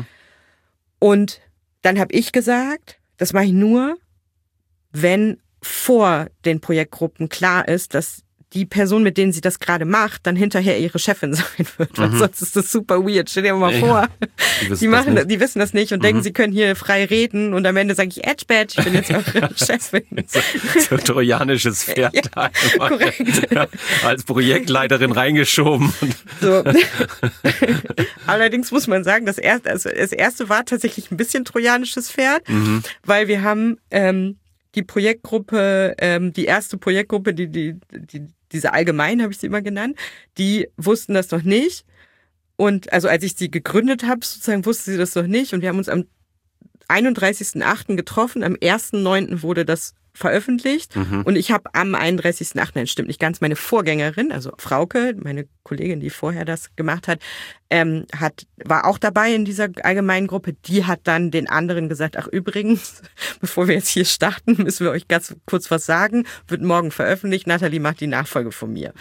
C: Und dann habe ich gesagt, das mache ich nur, wenn vor den Projektgruppen klar ist, dass die Person, mit denen sie das gerade macht, dann hinterher ihre Chefin sein wird. Weil sonst ist das super weird. Stell dir mal vor, die wissen das nicht und denken, sie können hier frei reden und am Ende sage ich, Edgebad, ich bin jetzt eure Chefin.
A: So ein trojanisches Pferd.
C: Ja, korrekt.
A: Ja, als Projektleiterin reingeschoben.
C: So. Allerdings muss man sagen, das erste war tatsächlich ein bisschen trojanisches Pferd, weil wir haben die Projektgruppe, die erste Projektgruppe, diese allgemein habe ich sie immer genannt, die wussten das noch nicht. Und also als ich sie gegründet habe, sozusagen wussten sie das noch nicht. Und wir haben uns am 31.08. getroffen. Am 1.09. wurde das veröffentlicht. Und ich habe am 31.08., nein, stimmt nicht ganz, meine Vorgängerin, also Frauke, meine Kollegin, die vorher das gemacht hat, war auch dabei in dieser allgemeinen Gruppe. Die hat dann den anderen gesagt, ach übrigens, bevor wir jetzt hier starten, müssen wir euch ganz kurz was sagen. Wird morgen veröffentlicht. Nathalie macht die Nachfolge von mir.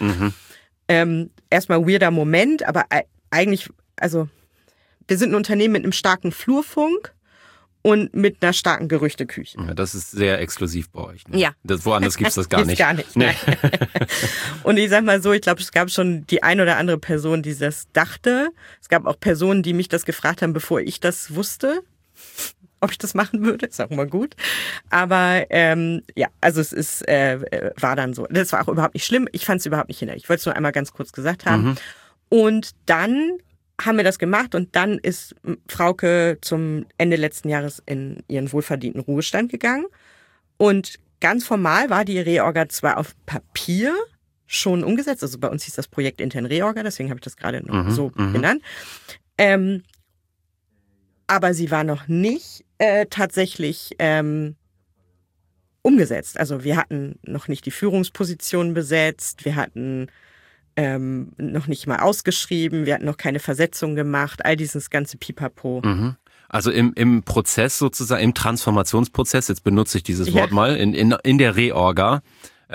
C: Erstmal weirder Moment, aber eigentlich, also wir sind ein Unternehmen mit einem starken Flurfunk und mit einer starken Gerüchteküche.
A: Ja, das ist sehr exklusiv bei euch. Ne?
C: Ja.
A: Woanders gibt's das gar nicht.
C: Gar nicht. Nee. Und ich sag mal so, ich glaube, es gab schon die ein oder andere Person, die das dachte. Es gab auch Personen, die mich das gefragt haben, bevor ich das wusste, ob ich das machen würde. Ist auch mal gut. Aber ja, also es ist war dann so. Das war auch überhaupt nicht schlimm. Ich fand es überhaupt nicht hinderlich. Ich wollte es nur einmal ganz kurz gesagt haben. Und dann haben wir das gemacht und dann ist Frauke zum Ende letzten Jahres in ihren wohlverdienten Ruhestand gegangen. Und ganz formal war die Reorga zwar auf Papier schon umgesetzt, also bei uns hieß das Projekt intern Reorga, deswegen habe ich das gerade noch so genannt. Aber sie war noch nicht tatsächlich umgesetzt. Also wir hatten noch nicht die Führungsposition besetzt, wir hatten noch nicht mal ausgeschrieben, wir hatten noch keine Versetzung gemacht, all dieses ganze Pipapo.
A: Also im Prozess sozusagen, im Transformationsprozess, jetzt benutze ich dieses Wort mal, in der Reorga,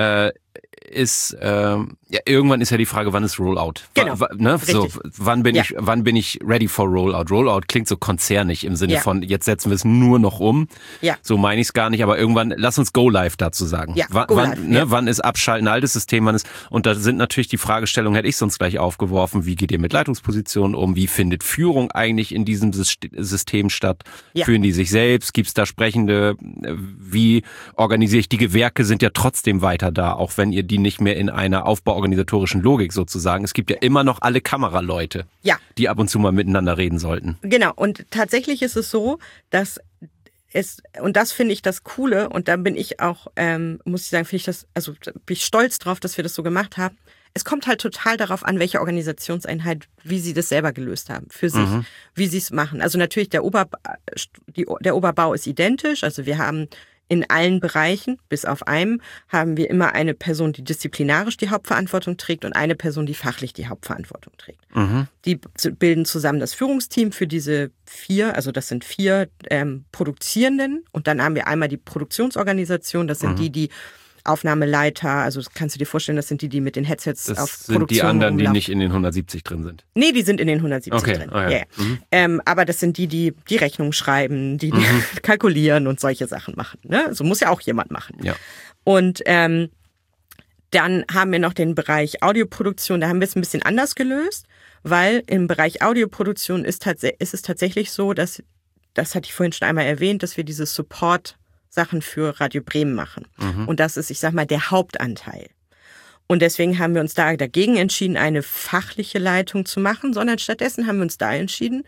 A: ist irgendwann ist ja die Frage, wann ist Rollout?
C: Genau.
A: So, wann bin ich ready for Rollout? Rollout klingt so konzernig im Sinne von, jetzt setzen wir es nur noch um.
C: Ja.
A: So meine ich es gar nicht, aber irgendwann, lass uns Go Live dazu sagen.
C: Ja,
A: wann ist Abschalten, altes System, und da sind natürlich die Fragestellungen, hätte ich sonst gleich aufgeworfen, wie geht ihr mit Leitungspositionen um? Wie findet Führung eigentlich in diesem System statt?
C: Ja.
A: Führen die sich selbst? Gibt es da Sprechende? Wie organisiere ich? Die Gewerke sind ja trotzdem weiter da, auch wenn ihr die nicht mehr in einer aufbauorganisatorischen Logik sozusagen. Es gibt ja immer noch alle Kameraleute, die ab und zu mal miteinander reden sollten.
C: Genau, und tatsächlich ist es so, dass und das finde ich das Coole, und da bin ich auch, muss ich sagen, bin ich stolz drauf, dass wir das so gemacht haben. Es kommt halt total darauf an, welche Organisationseinheit, wie sie das selber gelöst haben, für sich, wie sie es machen. Also natürlich der Oberbau ist identisch, also wir haben in allen Bereichen, bis auf einem, haben wir immer eine Person, die disziplinarisch die Hauptverantwortung trägt und eine Person, die fachlich die Hauptverantwortung trägt. Die bilden zusammen das Führungsteam für diese 4, also das sind 4 Produzierenden, und dann haben wir einmal die Produktionsorganisation, das sind die Aufnahmeleiter, also kannst du dir vorstellen, das sind die mit den Headsets
A: das
C: auf
A: sind
C: Produktion
A: die anderen,
C: rumlaufen.
A: die nicht in den 170 drin sind.
C: Nee, die sind in den 170 drin.
A: Ja.
C: Aber das sind die Rechnung schreiben, die kalkulieren und solche Sachen machen. Ne? So muss ja auch jemand machen. Ja. Und dann haben wir noch den Bereich Audioproduktion, da haben wir es ein bisschen anders gelöst, weil im Bereich Audioproduktion ist es tatsächlich so, dass, das hatte ich vorhin schon einmal erwähnt, dass wir diese Support-Sachen für Radio Bremen machen. Und das ist, ich sag mal, der Hauptanteil. Und deswegen haben wir uns da dagegen entschieden, eine fachliche Leitung zu machen, sondern stattdessen haben wir uns da entschieden,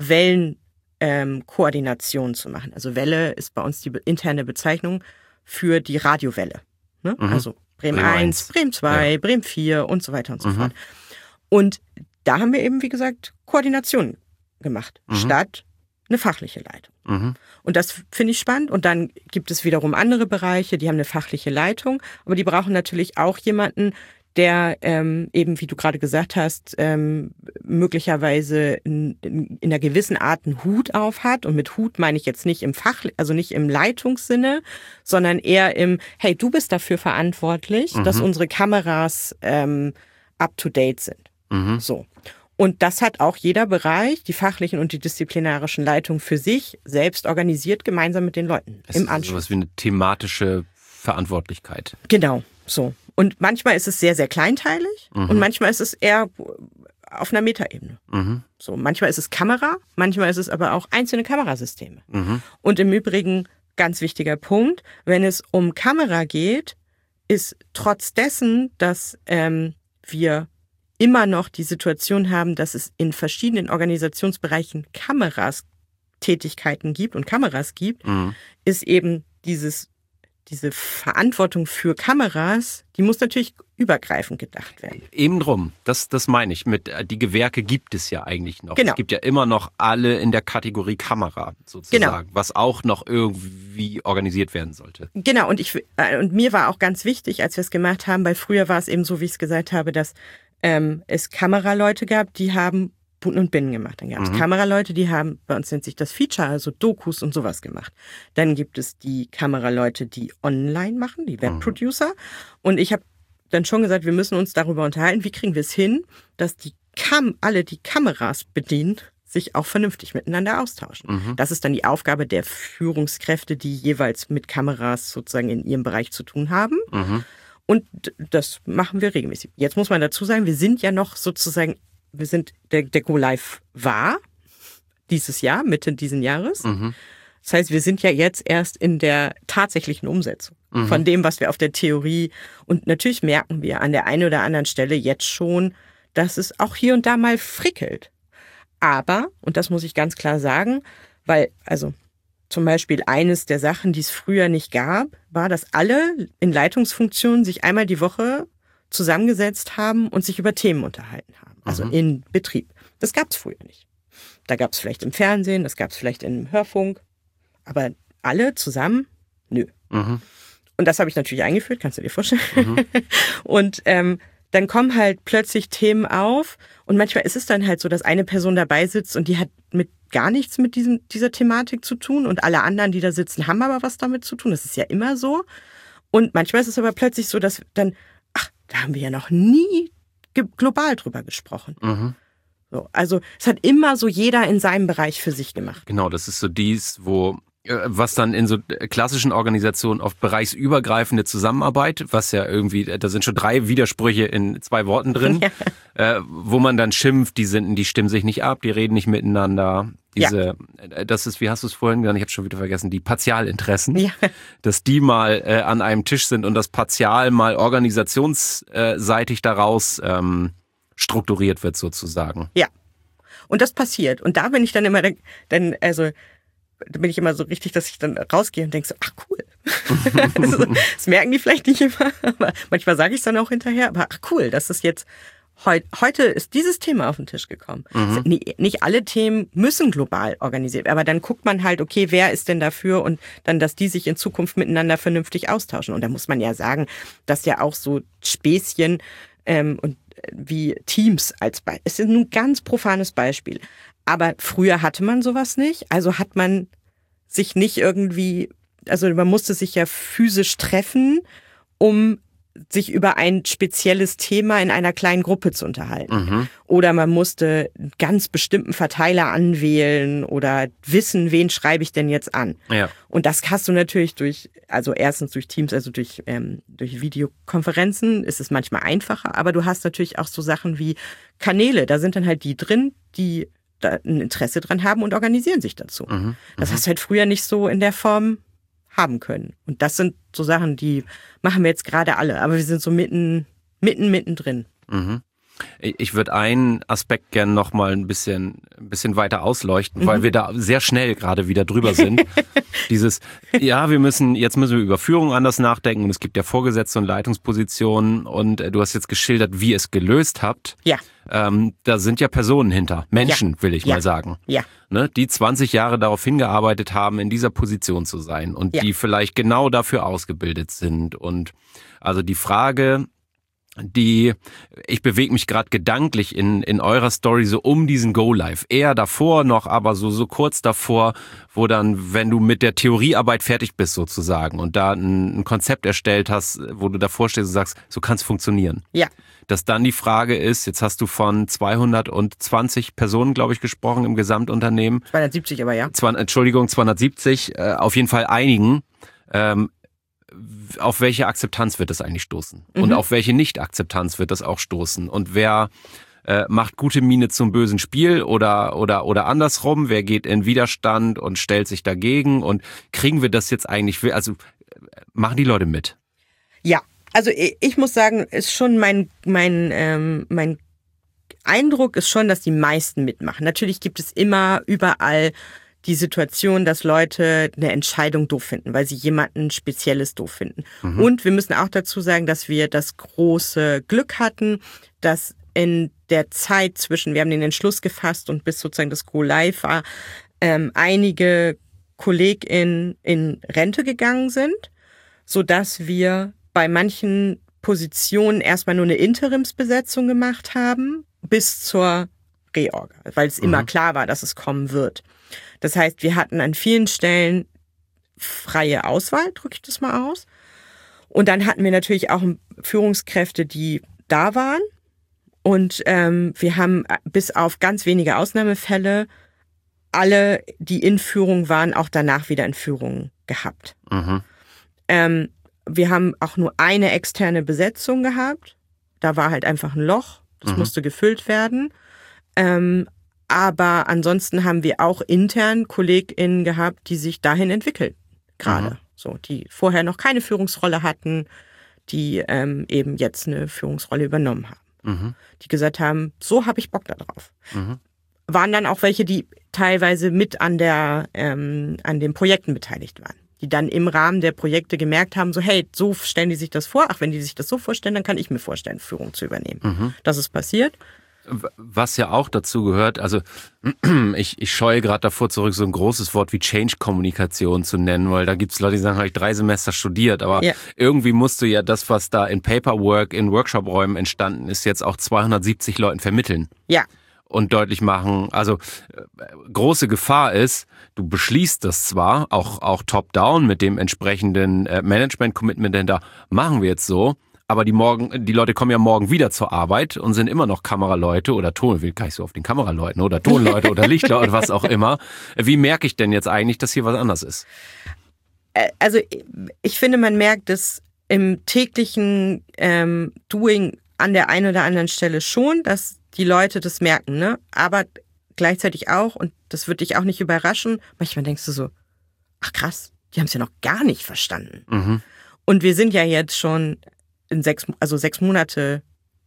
C: Wellenkoordination zu machen. Also Welle ist bei uns die interne Bezeichnung für die Radiowelle. Ne? Also Bremen 1, Bremen 2, Bremen 4 und so weiter und so fort. Und da haben wir eben, wie gesagt, Koordination gemacht, statt eine fachliche Leitung. Und das finde ich spannend. Und dann gibt es wiederum andere Bereiche, die haben eine fachliche Leitung, aber die brauchen natürlich auch jemanden, der eben, wie du gerade gesagt hast, möglicherweise in einer gewissen Art einen Hut auf hat. Und mit Hut meine ich jetzt nicht im also nicht im Leitungssinne, sondern eher im, hey, du bist dafür verantwortlich, dass unsere Kameras up to date sind. So. Und das hat auch jeder Bereich, die fachlichen und die disziplinarischen Leitungen für sich selbst organisiert, gemeinsam mit den Leuten im Anschluss.
A: Das ist sowas wie eine thematische Verantwortlichkeit.
C: Genau, so. Und manchmal ist es sehr, sehr kleinteilig und manchmal ist es eher auf einer Metaebene. So, manchmal ist es Kamera, manchmal ist es aber auch einzelne Kamerasysteme. Und im Übrigen, ganz wichtiger Punkt, wenn es um Kamera geht, ist trotz dessen, dass wir immer noch die Situation haben, dass es in verschiedenen Organisationsbereichen Tätigkeiten gibt und Kameras gibt, ist eben diese Verantwortung für Kameras, die muss natürlich übergreifend gedacht werden.
A: Eben drum, das meine ich. Die Gewerke gibt es ja eigentlich noch.
C: Genau.
A: Es gibt ja immer noch alle in der Kategorie Kamera sozusagen,
C: Genau.
A: was auch noch irgendwie organisiert werden sollte.
C: Genau, und mir war auch ganz wichtig, als wir es gemacht haben, weil früher war es eben so, wie ich es gesagt habe, dass es Kameraleute gab, die haben Buten und Binnen gemacht. Dann gab es Kameraleute, die haben, bei uns nennt sich das Feature, also Dokus und sowas gemacht. Dann gibt es die Kameraleute, die online machen, die Webproducer. Und ich habe dann schon gesagt, wir müssen uns darüber unterhalten, wie kriegen wir es hin, dass alle, die Kameras bedienen, sich auch vernünftig miteinander austauschen. Das ist dann die Aufgabe der Führungskräfte, die jeweils mit Kameras sozusagen in ihrem Bereich zu tun haben. Und das machen wir regelmäßig. Jetzt muss man dazu sagen, wir sind ja noch sozusagen, der Go Live war dieses Jahr, Mitte diesen Jahres. Das heißt, wir sind ja jetzt erst in der tatsächlichen Umsetzung von dem, was wir auf der Theorie, und natürlich merken wir an der einen oder anderen Stelle jetzt schon, dass es auch hier und da mal frickelt. Aber, und das muss ich ganz klar sagen, weil, also zum Beispiel eines der Sachen, die es früher nicht gab, war, dass alle in Leitungsfunktionen sich einmal die Woche zusammengesetzt haben und sich über Themen unterhalten haben. Also in Betrieb. Das gab es früher nicht. Da gab es vielleicht im Fernsehen, das gab es vielleicht im Hörfunk, aber alle zusammen, nö. Und das habe ich natürlich eingeführt, kannst du dir vorstellen. Und dann kommen halt plötzlich Themen auf und manchmal ist es dann halt so, dass eine Person dabei sitzt und die hat gar nichts mit dieser Thematik zu tun und alle anderen, die da sitzen, haben aber was damit zu tun. Das ist ja immer so. Und manchmal ist es aber plötzlich so, dass dann, da haben wir ja noch nie global drüber gesprochen. So, also es hat immer so jeder in seinem Bereich für sich gemacht.
A: Genau, das ist so was dann in so klassischen Organisationen auf bereichsübergreifende Zusammenarbeit, was ja irgendwie, da sind schon 3 Widersprüche in 2 Worten drin, wo man dann schimpft, die stimmen sich nicht ab, die reden nicht miteinander. Das ist, wie hast du es vorhin genannt, ich habe schon wieder vergessen, die Partialinteressen, dass die mal an einem Tisch sind und das Partial mal organisationsseitig daraus strukturiert wird sozusagen.
C: Ja, und das passiert. Und da bin ich dann immer, da bin ich immer so richtig, dass ich dann rausgehe und denke so, ach cool. Also, das merken die vielleicht nicht immer, aber manchmal sage ich es dann auch hinterher, aber ach cool, das ist jetzt, heute ist dieses Thema auf den Tisch gekommen. Nicht alle Themen müssen global organisiert werden, aber dann guckt man halt, okay, wer ist denn dafür und dann, dass die sich in Zukunft miteinander vernünftig austauschen. Und da muss man ja sagen, dass ja auch so Späßchen und wie Teams als Beispiel, es ist nur ein ganz profanes Beispiel. Aber früher hatte man sowas nicht, also hat man sich nicht irgendwie, also man musste sich ja physisch treffen, um sich über ein spezielles Thema in einer kleinen Gruppe zu unterhalten. Oder man musste einen ganz bestimmten Verteiler anwählen oder wissen, wen schreibe ich denn jetzt an.
A: Ja.
C: Und das hast du natürlich erstens durch Teams, also durch Videokonferenzen ist es manchmal einfacher, aber du hast natürlich auch so Sachen wie Kanäle, da sind dann halt die drin, die da ein Interesse dran haben und organisieren sich dazu. Das hast du halt früher nicht so in der Form haben können. Und das sind so Sachen, die machen wir jetzt gerade alle, aber wir sind so mittendrin.
A: Ich würde einen Aspekt gerne noch mal ein bisschen weiter ausleuchten, weil wir da sehr schnell gerade wieder drüber sind. Jetzt müssen wir über Führung anders nachdenken und es gibt ja Vorgesetzte und Leitungspositionen und du hast jetzt geschildert, wie ihr es gelöst habt.
C: Ja.
A: Da sind ja Personen hinter, Menschen, will ich mal sagen.
C: Ja.
A: Ne, die 20 Jahre darauf hingearbeitet haben, in dieser Position zu sein und die vielleicht genau dafür ausgebildet sind. Und also die Frage, ich bewege mich gerade gedanklich in eurer Story so um diesen Go-Live. Eher davor noch, aber so kurz davor, wo dann, wenn du mit der Theoriearbeit fertig bist sozusagen und da ein Konzept erstellt hast, wo du davor stehst und sagst, so kann es funktionieren.
C: Ja.
A: Dass dann die Frage ist, jetzt hast du von 220 Personen, glaube ich, gesprochen im Gesamtunternehmen.
C: 270 aber, ja.
A: 270, auf jeden Fall einigen. Auf welche Akzeptanz wird das eigentlich stoßen? Und auf welche Nicht-Akzeptanz wird das auch stoßen? Und wer macht gute Miene zum bösen Spiel oder andersrum? Wer geht in Widerstand und stellt sich dagegen? Und kriegen wir das jetzt eigentlich, also machen die Leute mit?
C: Ja, also ich muss sagen, ist schon mein Eindruck ist schon, dass die meisten mitmachen. Natürlich gibt es immer überall die Situation, dass Leute eine Entscheidung doof finden, weil sie jemanden Spezielles doof finden. Und wir müssen auch dazu sagen, dass wir das große Glück hatten, dass in der Zeit zwischen, wir haben den Entschluss gefasst und bis sozusagen das Go Live war, einige KollegInnen in Rente gegangen sind, sodass wir bei manchen Positionen erstmal nur eine Interimsbesetzung gemacht haben, bis zur Reorga, weil es immer klar war, dass es kommen wird. Das heißt, wir hatten an vielen Stellen freie Auswahl, drücke ich das mal aus. Und dann hatten wir natürlich auch Führungskräfte, die da waren. Und wir haben bis auf ganz wenige Ausnahmefälle alle, die in Führung waren, auch danach wieder in Führung gehabt. Wir haben auch nur eine externe Besetzung gehabt. Da war halt einfach ein Loch. Das musste gefüllt werden. Aber ansonsten haben wir auch intern KollegInnen gehabt, die sich dahin entwickeln. Gerade. So, die vorher noch keine Führungsrolle hatten, die eben jetzt eine Führungsrolle übernommen haben. Die gesagt haben, so habe ich Bock da drauf. Waren dann auch welche, die teilweise mit an den Projekten beteiligt waren. Die dann im Rahmen der Projekte gemerkt haben, so hey, so stellen die sich das vor. Ach, wenn die sich das so vorstellen, dann kann ich mir vorstellen, Führung zu übernehmen. Das ist passiert.
A: Was ja auch dazu gehört, also ich scheue gerade davor zurück, so ein großes Wort wie Change-Kommunikation zu nennen, weil da gibt es Leute, die sagen, habe ich 3 Semester studiert, aber irgendwie musst du ja das, was da in Paperwork, in Workshop-Räumen entstanden ist, jetzt auch 270 Leuten vermitteln.
C: Ja.
A: Und deutlich machen, also große Gefahr ist, du beschließt das zwar, auch top-down mit dem entsprechenden Management-Commitment dahinter, machen wir jetzt so, aber die Leute kommen ja morgen wieder zur Arbeit und sind immer noch Kameraleute oder Ton, will gar nicht so auf den Kameraleuten oder Tonleute oder Lichtleute, was auch immer. Wie merke ich denn jetzt eigentlich, dass hier was anders ist?
C: Also ich finde, man merkt es im täglichen Doing an der einen oder anderen Stelle schon, dass die Leute das merken, ne? Aber gleichzeitig auch, und das wird dich auch nicht überraschen, manchmal denkst du so, ach krass, die haben es ja noch gar nicht verstanden. Und wir sind ja jetzt schon in 6 Monate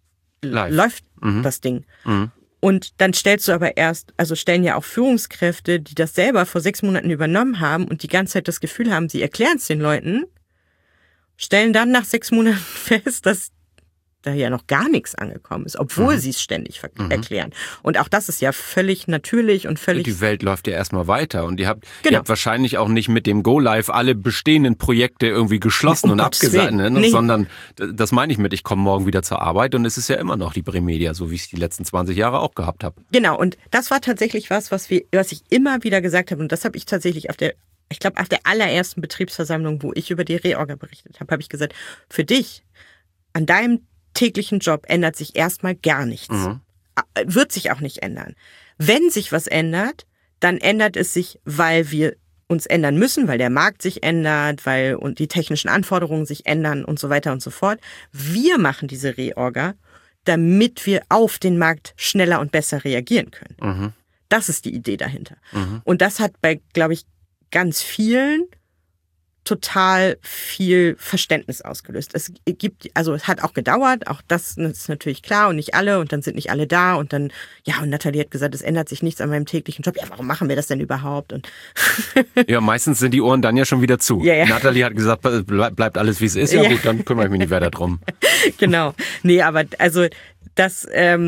C: läuft das Ding. Und dann stellst du aber stellen ja auch Führungskräfte, die das selber vor 6 Monaten übernommen haben und die ganze Zeit das Gefühl haben, sie erklären es den Leuten, stellen dann nach 6 Monaten fest, dass da ja noch gar nichts angekommen ist, obwohl sie es ständig erklären. Und auch das ist ja völlig natürlich und völlig...
A: Die Welt läuft ja erstmal weiter und ihr habt wahrscheinlich auch nicht mit dem Go Live alle bestehenden Projekte irgendwie geschlossen und abgesagt, ne? Sondern das meine ich mit, ich komme morgen wieder zur Arbeit und es ist ja immer noch die Bremedia, so wie ich es die letzten 20 Jahre auch gehabt habe.
C: Genau, und das war tatsächlich was ich immer wieder gesagt habe, und das habe ich tatsächlich auf der allerersten Betriebsversammlung, wo ich über die Reorga berichtet habe, habe ich gesagt, für dich, an deinem täglichen Job ändert sich erstmal gar nichts. Wird sich auch nicht ändern. Wenn sich was ändert, dann ändert es sich, weil wir uns ändern müssen, weil der Markt sich ändert, weil und die technischen Anforderungen sich ändern und so weiter und so fort. Wir machen diese Reorga, damit wir auf den Markt schneller und besser reagieren können. Das ist die Idee dahinter. Und das hat bei, glaube ich, ganz vielen total viel Verständnis ausgelöst. Es hat auch gedauert, auch das ist natürlich klar und nicht alle und dann sind nicht alle da und dann, und Nathalie hat gesagt, es ändert sich nichts an meinem täglichen Job. Ja, warum machen wir das denn überhaupt? Und
A: ja, meistens sind die Ohren dann ja schon wieder zu.
C: Ja.
A: Nathalie hat gesagt, bleibt alles wie es ist. Ja gut, dann kümmere ich mich nicht weiter drum.
C: Genau. Nee, aber das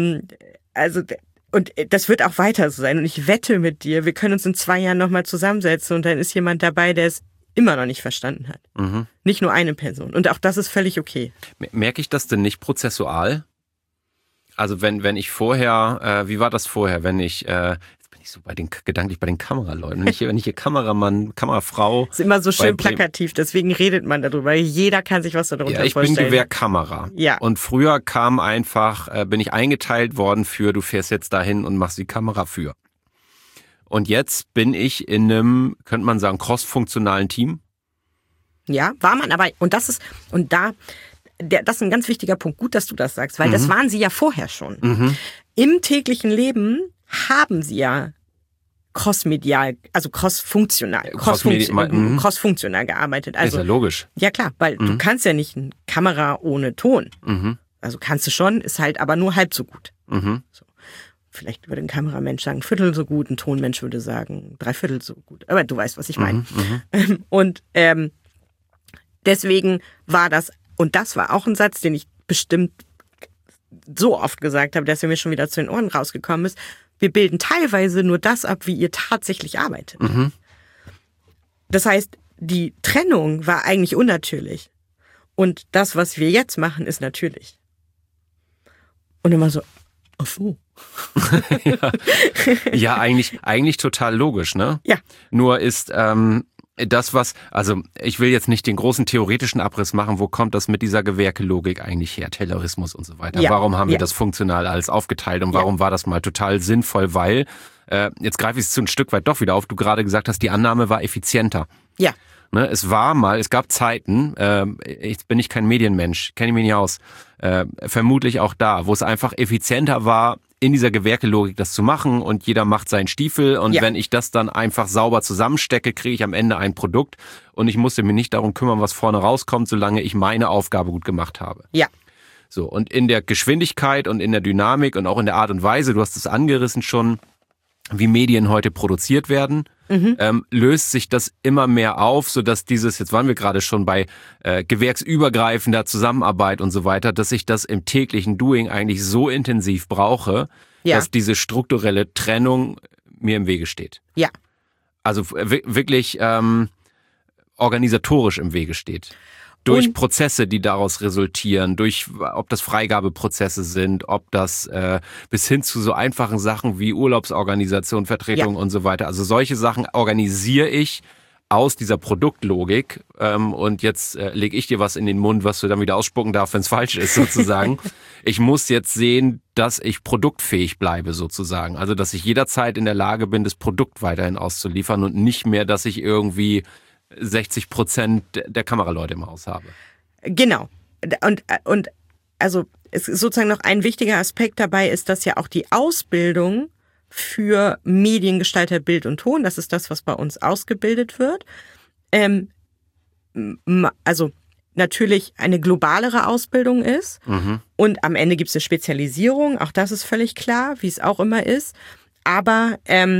C: und das wird auch weiter so sein und ich wette mit dir, wir können uns in 2 Jahren nochmal zusammensetzen und dann ist jemand dabei, der ist immer noch nicht verstanden hat. Nicht nur eine Person. Und auch das ist völlig okay.
A: Merke ich das denn nicht prozessual? Also wenn ich vorher, wie war das vorher, wenn ich, jetzt bin ich so gedanklich bei den Kameraleuten, wenn ich hier Kameramann, Kamerafrau.
C: Das ist immer so schön plakativ, deswegen redet man darüber. Jeder kann sich was darunter vorstellen.
A: Ich bin Gewehrkamera.
C: Ja.
A: Und früher kam einfach, bin ich eingeteilt worden für, du fährst jetzt dahin und machst die Kamera für. Und jetzt bin ich in einem, könnte man sagen, cross-funktionalen Team.
C: Ja, war man, aber, das ist ein ganz wichtiger Punkt. Gut, dass du das sagst, weil das waren sie ja vorher schon. Im täglichen Leben haben sie ja crossmedial, also crossfunktional gearbeitet. Also,
A: ist ja logisch.
C: Ja klar, weil du kannst ja nicht eine Kamera ohne Ton. Also kannst du schon, ist halt aber nur halb so gut. So. Vielleicht würde ein Kameramensch sagen, 1/4 so gut, ein Tonmensch würde sagen, 3/4 so gut. Aber du weißt, was ich meine. Und deswegen war das, und das war auch ein Satz, den ich bestimmt so oft gesagt habe, dass er mir schon wieder zu den Ohren rausgekommen ist. Wir bilden teilweise nur das ab, wie ihr tatsächlich arbeitet. Das heißt, die Trennung war eigentlich unnatürlich. Und das, was wir jetzt machen, ist natürlich. Und immer so, ach so.
A: Ja, eigentlich total logisch, ne?
C: Ja.
A: Nur ist das, also ich will jetzt nicht den großen theoretischen Abriss machen, wo kommt das mit dieser Gewerkelogik eigentlich her, Taylorismus und so weiter.
C: Ja.
A: Warum haben wir das funktional alles aufgeteilt und warum war das mal total sinnvoll, weil, jetzt greife ich es so ein Stück weit doch wieder auf, du gerade gesagt hast, die Annahme war effizienter.
C: Ja.
A: Ne, es gab Zeiten, jetzt bin ich kein Medienmensch, kenne ich mich nicht aus, vermutlich auch da, wo es einfach effizienter war, in dieser Gewerkelogik das zu machen und jeder macht seinen Stiefel und wenn ich das dann einfach sauber zusammenstecke, kriege ich am Ende ein Produkt und ich musste mich nicht darum kümmern, was vorne rauskommt, solange ich meine Aufgabe gut gemacht habe.
C: Ja.
A: So, und in der Geschwindigkeit und in der Dynamik und auch in der Art und Weise, du hast es angerissen schon, wie Medien heute produziert werden, löst sich das immer mehr auf, sodass jetzt waren wir gerade schon bei gewerksübergreifender Zusammenarbeit und so weiter, dass ich das im täglichen Doing eigentlich so intensiv brauche, dass diese strukturelle Trennung mir im Wege steht.
C: Ja.
A: Also wirklich organisatorisch im Wege steht. Durch Prozesse, die daraus resultieren, ob das Freigabeprozesse sind, ob das bis hin zu so einfachen Sachen wie Urlaubsorganisation, Vertretung und so weiter. Also solche Sachen organisiere ich aus dieser Produktlogik und jetzt lege ich dir was in den Mund, was du dann wieder ausspucken darfst, wenn es falsch ist sozusagen. Ich muss jetzt sehen, dass ich produktfähig bleibe sozusagen. Also dass ich jederzeit in der Lage bin, das Produkt weiterhin auszuliefern und nicht mehr, dass ich irgendwie 60% der Kameraleute im Haus habe.
C: Genau. Und also es ist sozusagen noch ein wichtiger Aspekt dabei ist, dass ja auch die Ausbildung für Mediengestalter Bild und Ton, das ist das, was bei uns ausgebildet wird, also natürlich eine globalere Ausbildung ist und am Ende gibt es eine Spezialisierung, auch das ist völlig klar, wie es auch immer ist, aber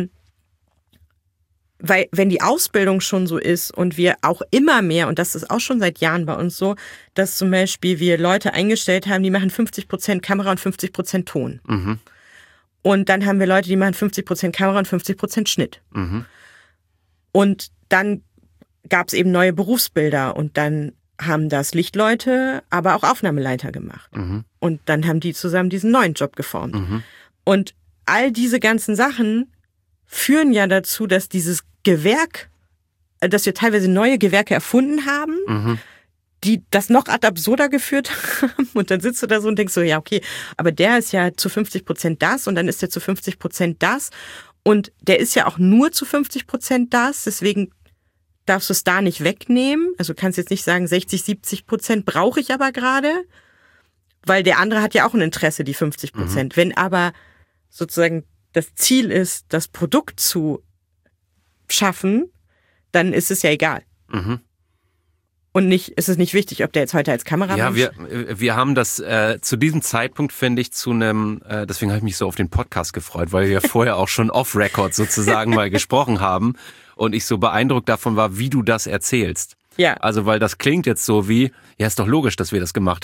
C: weil wenn die Ausbildung schon so ist und wir auch immer mehr, und das ist auch schon seit Jahren bei uns so, dass zum Beispiel wir Leute eingestellt haben, die machen 50% Kamera und 50% Ton. Und dann haben wir Leute, die machen 50% Kamera und 50% Schnitt. Und dann gab es eben neue Berufsbilder und dann haben das Lichtleute, aber auch Aufnahmeleiter gemacht. Und dann haben die zusammen diesen neuen Job geformt. Und all diese ganzen Sachen führen ja dazu, dass dieses Gewerk, dass wir teilweise neue Gewerke erfunden haben, die das noch ad absurda geführt haben. Und dann sitzt du da so und denkst so, ja, okay, aber der ist ja zu 50% das und dann ist der zu 50% das. Und der ist ja auch nur zu 50% das, deswegen darfst du es da nicht wegnehmen. Also du kannst jetzt nicht sagen, 60-70% brauche ich aber gerade, weil der andere hat ja auch ein Interesse, die 50%. Wenn aber sozusagen das Ziel ist, das Produkt zu schaffen, dann ist es ja egal. Und ist es nicht wichtig, ob der jetzt heute als Kameramann...
A: Ja, wir haben das zu diesem Zeitpunkt, finde ich, zu einem, deswegen habe ich mich so auf den Podcast gefreut, weil wir vorher auch schon off-Record sozusagen mal gesprochen haben und ich so beeindruckt davon war, wie du das erzählst.
C: Ja.
A: Also weil das klingt jetzt so wie, ja, ist doch logisch, dass wir das gemacht haben.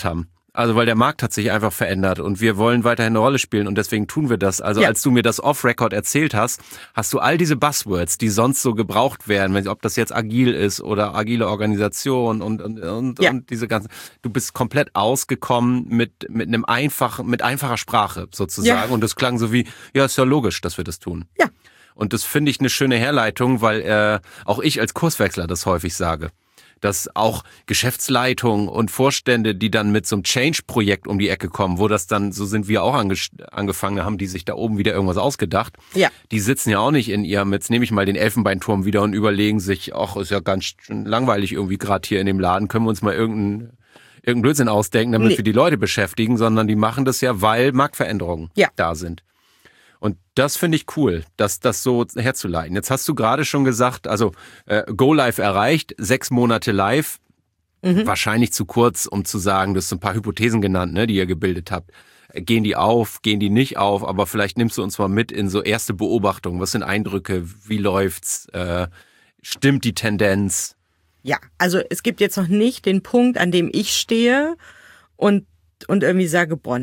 A: Also weil der Markt hat sich einfach verändert und wir wollen weiterhin eine Rolle spielen und deswegen tun wir das. Also als du mir das Off-Record erzählt hast, hast du all diese Buzzwords, die sonst so gebraucht werden, ob das jetzt agil ist oder agile Organisation und diese ganzen. Du bist komplett ausgekommen mit einfacher Sprache sozusagen und das klang so wie, ja, ist ja logisch, dass wir das tun.
C: Ja.
A: Und das finde ich eine schöne Herleitung, weil auch ich als Kurswechsler das häufig sage. Dass auch Geschäftsleitung und Vorstände, die dann mit so einem Change-Projekt um die Ecke kommen, wo das dann, so sind wir auch angefangen, haben die sich da oben wieder irgendwas ausgedacht. Ja. Die sitzen ja auch nicht in ihrem, jetzt nehme ich mal den Elfenbeinturm wieder und überlegen sich, ach, ist ja ganz schön langweilig irgendwie gerade hier in dem Laden, können wir uns mal irgendeinen Blödsinn ausdenken, damit wir die Leute beschäftigen, sondern die machen das ja, weil Marktveränderungen da sind. Und das finde ich cool, das so herzuleiten. Jetzt hast du gerade schon gesagt, also Go Live erreicht, 6 Monate live, wahrscheinlich zu kurz, um zu sagen, du hast so ein paar Hypothesen genannt, ne, die ihr gebildet habt. Gehen die auf, gehen die nicht auf, aber vielleicht nimmst du uns mal mit in so erste Beobachtungen. Was sind Eindrücke, wie läuft's, stimmt die Tendenz?
C: Ja, also es gibt jetzt noch nicht den Punkt, an dem ich stehe und irgendwie sage, boah,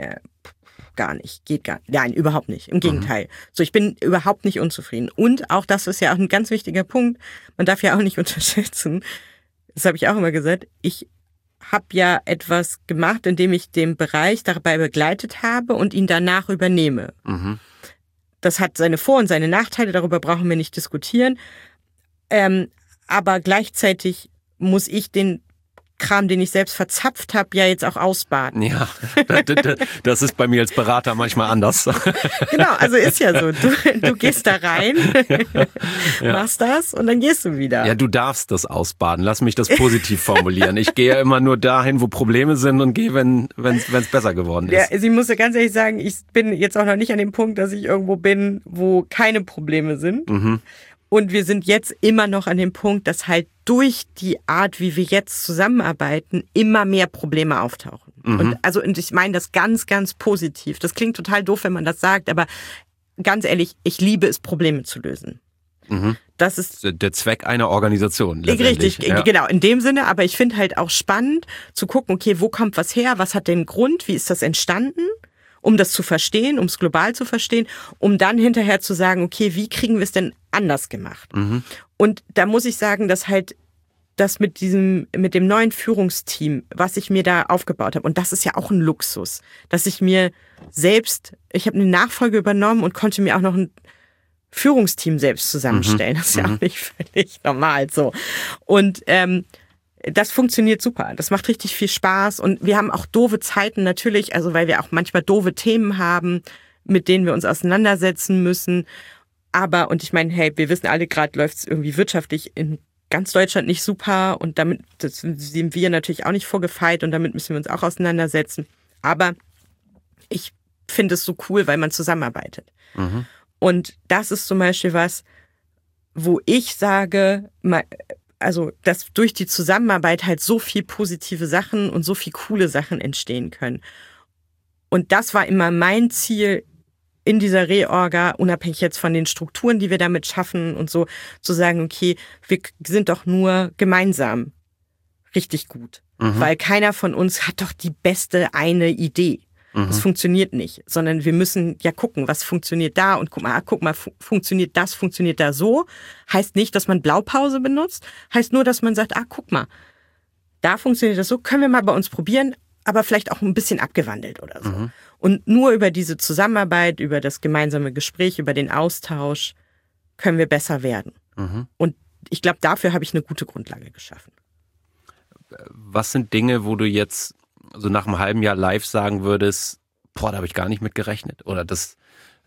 C: gar nicht, geht gar nicht. Nein, überhaupt nicht. Im Gegenteil. So, ich bin überhaupt nicht unzufrieden. Und auch das ist ja auch ein ganz wichtiger Punkt. Man darf ja auch nicht unterschätzen. Das habe ich auch immer gesagt. Ich habe ja etwas gemacht, indem ich den Bereich dabei begleitet habe und ihn danach übernehme. Das hat seine Vor- und seine Nachteile. Darüber brauchen wir nicht diskutieren. Aber gleichzeitig muss ich den Kram, den ich selbst verzapft habe, ja jetzt auch ausbaden.
A: Ja, das ist bei mir als Berater manchmal anders.
C: Genau, also ist ja so. Du gehst da rein, machst das und dann gehst du wieder.
A: Ja, du darfst das ausbaden. Lass mich das positiv formulieren. Ich gehe ja immer nur dahin, wo Probleme sind und gehe, wenn es besser geworden ist.
C: Ja, ich muss ja ganz ehrlich sagen, ich bin jetzt auch noch nicht an dem Punkt, dass ich irgendwo bin, wo keine Probleme sind. Und wir sind jetzt immer noch an dem Punkt, dass halt durch die Art, wie wir jetzt zusammenarbeiten, immer mehr Probleme auftauchen. Und ich meine das ganz, ganz positiv. Das klingt total doof, wenn man das sagt, aber ganz ehrlich, ich liebe es, Probleme zu lösen. Das ist
A: der Zweck einer Organisation.
C: Richtig, genau, in dem Sinne. Aber ich finde halt auch spannend zu gucken, okay, wo kommt was her? Was hat den Grund? Wie ist das entstanden? Um das zu verstehen, um es global zu verstehen, um dann hinterher zu sagen, okay, wie kriegen wir es denn anders gemacht? Und da muss ich sagen, dass halt das mit dem neuen Führungsteam, was ich mir da aufgebaut habe, und das ist ja auch ein Luxus, dass ich mir selbst, ich habe eine Nachfolge übernommen und konnte mir auch noch ein Führungsteam selbst zusammenstellen. Das ist ja auch nicht völlig normal so. Und das funktioniert super. Das macht richtig viel Spaß. Und wir haben auch doofe Zeiten natürlich, also weil wir auch manchmal doofe Themen haben, mit denen wir uns auseinandersetzen müssen. Aber, und ich meine, hey, wir wissen alle, gerade läuft es irgendwie wirtschaftlich in ganz Deutschland nicht super. Und damit sind wir natürlich auch nicht vorgefeit und damit müssen wir uns auch auseinandersetzen. Aber ich finde es so cool, weil man zusammenarbeitet. Und das ist zum Beispiel was, wo ich sage, also dass durch die Zusammenarbeit halt so viel positive Sachen und so viel coole Sachen entstehen können. Und das war immer mein Ziel in dieser Reorga, unabhängig jetzt von den Strukturen, die wir damit schaffen und so, zu sagen, okay, wir sind doch nur gemeinsam richtig gut. Weil keiner von uns hat doch die beste eine Idee. Das funktioniert nicht, sondern wir müssen ja gucken, was funktioniert da und guck mal, funktioniert da so. Heißt nicht, dass man Blaupause benutzt, heißt nur, dass man sagt, guck mal, da funktioniert das so, können wir mal bei uns probieren, aber vielleicht auch ein bisschen abgewandelt oder so. Und nur über diese Zusammenarbeit, über das gemeinsame Gespräch, über den Austausch können wir besser werden. Und ich glaube, dafür habe ich eine gute Grundlage geschaffen.
A: Was sind Dinge, wo du jetzt so nach einem halben Jahr live sagen würdest, da habe ich gar nicht mit gerechnet? Oder das,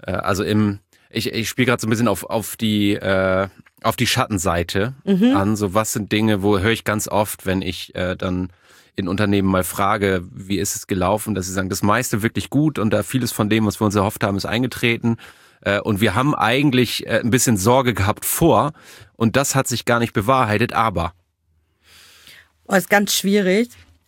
A: ich spiele gerade so ein bisschen auf die Schattenseite an. So, was sind Dinge, wo höre ich ganz oft, wenn ich dann in Unternehmen mal frage, wie ist es gelaufen, dass sie sagen, das meiste wirklich gut und da vieles von dem, was wir uns erhofft haben, ist eingetreten. Und wir haben eigentlich ein bisschen Sorge gehabt vor und das hat sich gar nicht bewahrheitet, aber.
C: Ist ganz schwierig.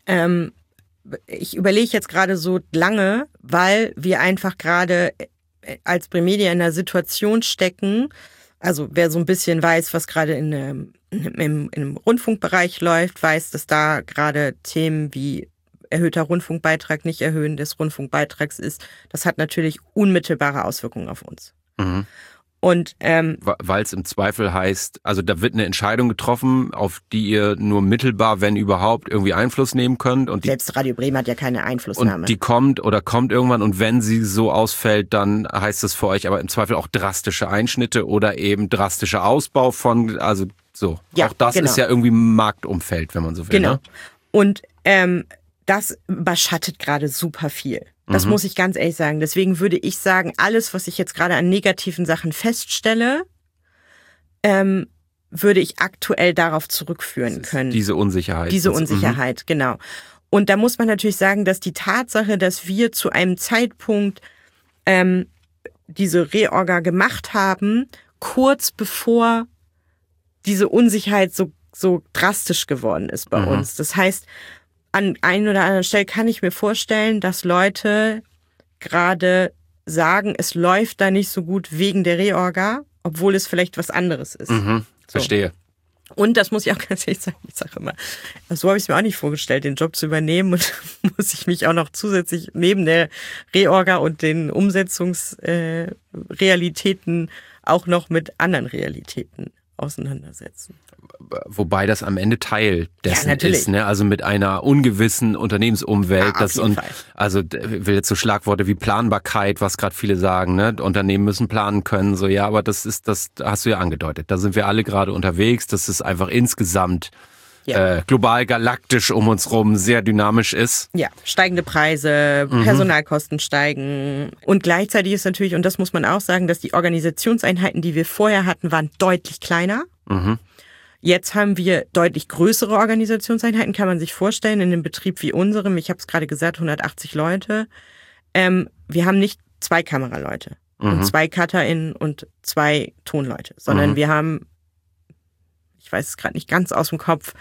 C: Ich überlege jetzt gerade so lange, weil wir einfach gerade als Bremedia in einer Situation stecken, also wer so ein bisschen weiß, was gerade im Rundfunkbereich läuft, weiß, dass da gerade Themen wie erhöhter Rundfunkbeitrag, nicht Erhöhen des Rundfunkbeitrags ist, das hat natürlich unmittelbare Auswirkungen auf uns.
A: Mhm.
C: Und
A: weil es im Zweifel heißt, also da wird eine Entscheidung getroffen, auf die ihr nur mittelbar, wenn überhaupt, irgendwie Einfluss nehmen könnt. Und
C: selbst Radio Bremen hat ja keine Einflussnahme.
A: Und die kommt irgendwann, und wenn sie so ausfällt, dann heißt das für euch aber im Zweifel auch drastische Einschnitte oder eben drastischer Ausbau von, also so. Ja, auch das ist ja irgendwie Marktumfeld, wenn man so will.
C: Genau.
A: Ne?
C: Und das überschattet gerade super viel. Das muss ich ganz ehrlich sagen. Deswegen würde ich sagen, alles, was ich jetzt gerade an negativen Sachen feststelle, würde ich aktuell darauf zurückführen können.
A: Diese Unsicherheit.
C: Genau. Und da muss man natürlich sagen, dass die Tatsache, dass wir zu einem Zeitpunkt diese Reorga gemacht haben, kurz bevor diese Unsicherheit so drastisch geworden ist bei uns. Das heißt, an einer oder anderen Stelle kann ich mir vorstellen, dass Leute gerade sagen, es läuft da nicht so gut wegen der Reorga, obwohl es vielleicht was anderes ist.
A: Verstehe.
C: Und das muss ich auch ganz ehrlich sagen, ich sage immer, so habe ich es mir auch nicht vorgestellt, den Job zu übernehmen, und muss ich mich auch noch zusätzlich neben der Reorga und den Umsetzungsrealitäten auch noch mit anderen Realitäten auseinandersetzen.
A: Wobei das am Ende Teil dessen ist, ne? Also mit einer ungewissen Unternehmensumwelt. Also ich will jetzt so Schlagworte wie Planbarkeit, was gerade viele sagen, ne? Unternehmen müssen planen können, so ja, aber das hast du ja angedeutet. Da sind wir alle gerade unterwegs. Das ist einfach insgesamt global, galaktisch um uns rum sehr dynamisch ist. Ja,
C: steigende Preise, Personalkosten steigen. Und gleichzeitig ist natürlich, und das muss man auch sagen, dass die Organisationseinheiten, die wir vorher hatten, waren deutlich kleiner. Jetzt haben wir deutlich größere Organisationseinheiten, kann man sich vorstellen, in einem Betrieb wie unserem. Ich habe es gerade gesagt, 180 Leute. Wir haben nicht 2 Kameraleute und 2 CutterInnen und 2 Tonleute, sondern wir haben, ich weiß es gerade nicht ganz aus dem Kopf,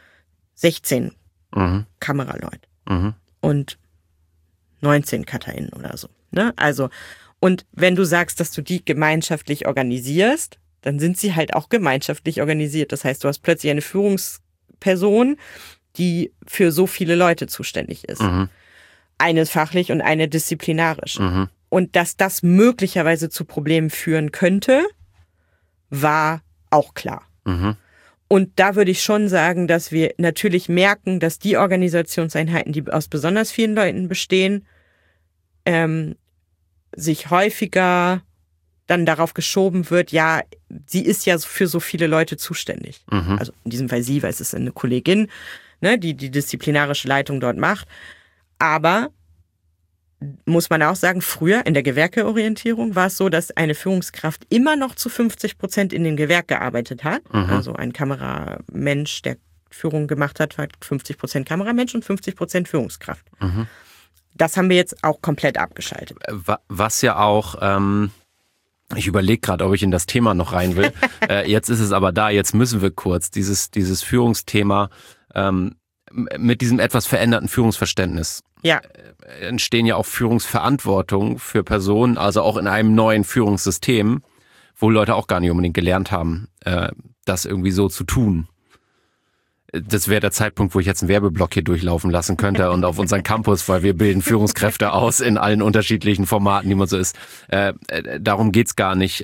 C: 16 Kameraleute und 19 CutterInnen oder so. Ne? Also, und wenn du sagst, dass du die gemeinschaftlich organisierst, dann sind sie halt auch gemeinschaftlich organisiert. Das heißt, du hast plötzlich eine Führungsperson, die für so viele Leute zuständig ist. Eine fachlich und eine disziplinarisch. Und dass das möglicherweise zu Problemen führen könnte, war auch klar. Und da würde ich schon sagen, dass wir natürlich merken, dass die Organisationseinheiten, die aus besonders vielen Leuten bestehen, sich häufiger dann darauf geschoben wird, ja, sie ist ja für so viele Leute zuständig. Also in diesem Fall sie, weil es ist eine Kollegin, ne, die disziplinarische Leitung dort macht. Aber muss man auch sagen, früher in der Gewerkeorientierung war es so, dass eine Führungskraft immer noch zu 50% in dem Gewerk gearbeitet hat. Also ein Kameramensch, der Führung gemacht hat, war 50% Kameramensch und 50% Führungskraft. Das haben wir jetzt auch komplett abgeschaltet.
A: Was ja auch... Ich überlege gerade, ob ich in das Thema noch rein will. Jetzt ist es aber da, jetzt müssen wir kurz dieses Führungsthema mit diesem etwas veränderten Führungsverständnis.
C: Ja.
A: Entstehen ja auch Führungsverantwortung für Personen, also auch in einem neuen Führungssystem, wo Leute auch gar nicht unbedingt gelernt haben, das irgendwie so zu tun. Das wäre der Zeitpunkt, wo ich jetzt einen Werbeblock hier durchlaufen lassen könnte und auf unseren Campus, weil wir bilden Führungskräfte aus in allen unterschiedlichen Formaten, die man so ist. Darum geht's gar nicht.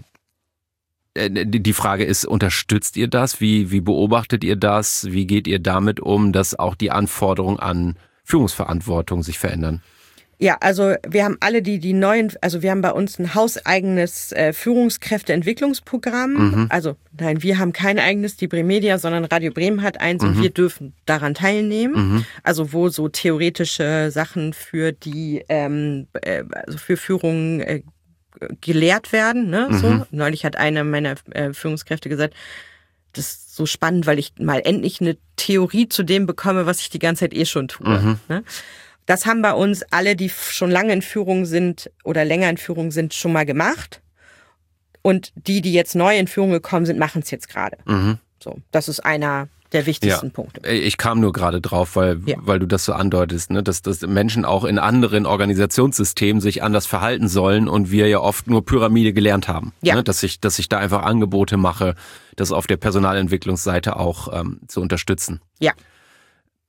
A: Die Frage ist, unterstützt ihr das? Wie beobachtet ihr das? Wie geht ihr damit um, dass auch die Anforderungen an Führungsverantwortung sich verändern?
C: Ja, also wir haben alle die neuen, also wir haben bei uns ein hauseigenes Führungskräfteentwicklungsprogramm. Also nein, wir haben kein eigenes, die Bremedia, sondern Radio Bremen hat eins und wir dürfen daran teilnehmen. Also wo so theoretische Sachen für die, also für Führung gelehrt werden. Ne? So. Neulich hat eine meiner Führungskräfte gesagt, das ist so spannend, weil ich mal endlich eine Theorie zu dem bekomme, was ich die ganze Zeit schon tue. Ne? Das haben bei uns alle, die schon lange in Führung sind oder länger in Führung sind, schon mal gemacht. Und die jetzt neu in Führung gekommen sind, machen es jetzt gerade. So, das ist einer der wichtigsten Punkte.
A: Ich kam nur gerade drauf, weil du das so andeutest, ne? dass Menschen auch in anderen Organisationssystemen sich anders verhalten sollen und wir ja oft nur Pyramide gelernt haben. Ne? Dass ich da einfach Angebote mache, das auf der Personalentwicklungsseite auch zu unterstützen.
C: Ja.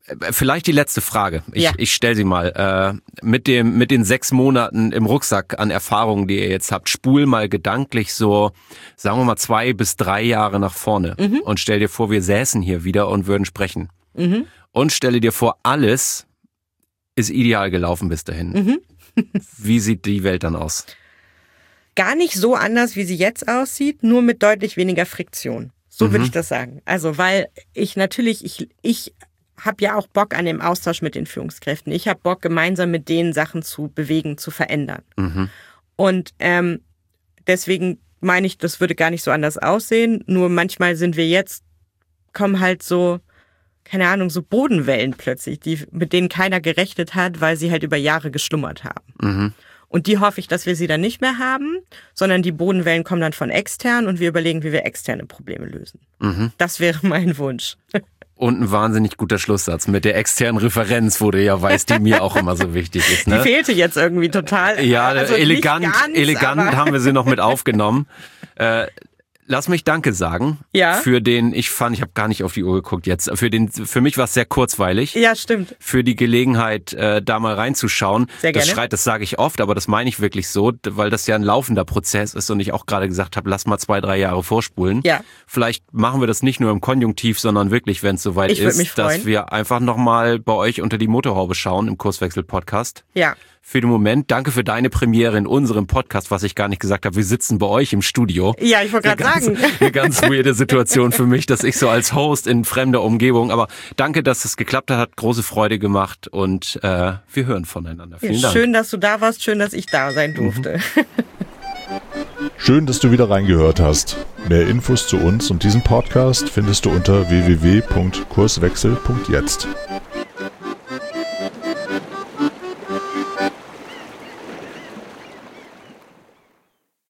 A: Vielleicht die letzte Frage. Ich stelle sie mal. Mit den 6 Monaten im Rucksack an Erfahrungen, die ihr jetzt habt, spul mal gedanklich so, sagen wir mal 2 bis 3 Jahre nach vorne und stell dir vor, wir säßen hier wieder und würden sprechen. Und stelle dir vor, alles ist ideal gelaufen bis dahin. Wie sieht die Welt dann aus?
C: Gar nicht so anders, wie sie jetzt aussieht, nur mit deutlich weniger Friktion. So würde ich das sagen. Also, weil ich habe ja auch Bock an dem Austausch mit den Führungskräften. Ich habe Bock, gemeinsam mit denen Sachen zu bewegen, zu verändern. Und deswegen meine ich, das würde gar nicht so anders aussehen. Nur manchmal kommen halt so, keine Ahnung, so Bodenwellen plötzlich, mit denen keiner gerechnet hat, weil sie halt über Jahre geschlummert haben. Und die hoffe ich, dass wir sie dann nicht mehr haben, sondern die Bodenwellen kommen dann von extern und wir überlegen, wie wir externe Probleme lösen. Das wäre mein Wunsch.
A: Und ein wahnsinnig guter Schlusssatz mit der externen Referenz, wo du ja weißt, die mir auch immer so wichtig ist. Ne?
C: Die fehlte jetzt irgendwie total.
A: Ja, also elegant haben wir sie noch mit aufgenommen. Lass mich Danke sagen für den, ich habe gar nicht auf die Uhr geguckt jetzt, für mich war es sehr kurzweilig.
C: Ja, stimmt.
A: Für die Gelegenheit, da mal reinzuschauen.
C: Sehr gerne.
A: Das sage ich oft, aber das meine ich wirklich so, weil das ja ein laufender Prozess ist und ich auch gerade gesagt habe, lass mal 2, 3 Jahre vorspulen.
C: Ja.
A: Vielleicht machen wir das nicht nur im Konjunktiv, sondern wirklich, wenn es soweit ist, dass wir einfach nochmal bei euch unter die Motorhaube schauen im Kurswechsel-Podcast. Ja. Für den Moment, danke für deine Premiere in unserem Podcast, was ich gar nicht gesagt habe. Wir sitzen bei euch im Studio.
C: Ja, ich wollte gerade sagen.
A: Eine ganz weirde Situation für mich, dass ich so als Host in fremder Umgebung, aber danke, dass es geklappt hat große Freude gemacht und wir hören voneinander. Vielen Dank.
C: Schön, dass du da warst, schön, dass ich da sein durfte.
B: Schön, dass du wieder reingehört hast. Mehr Infos zu uns und diesem Podcast findest du unter www.kurswechsel.jetzt.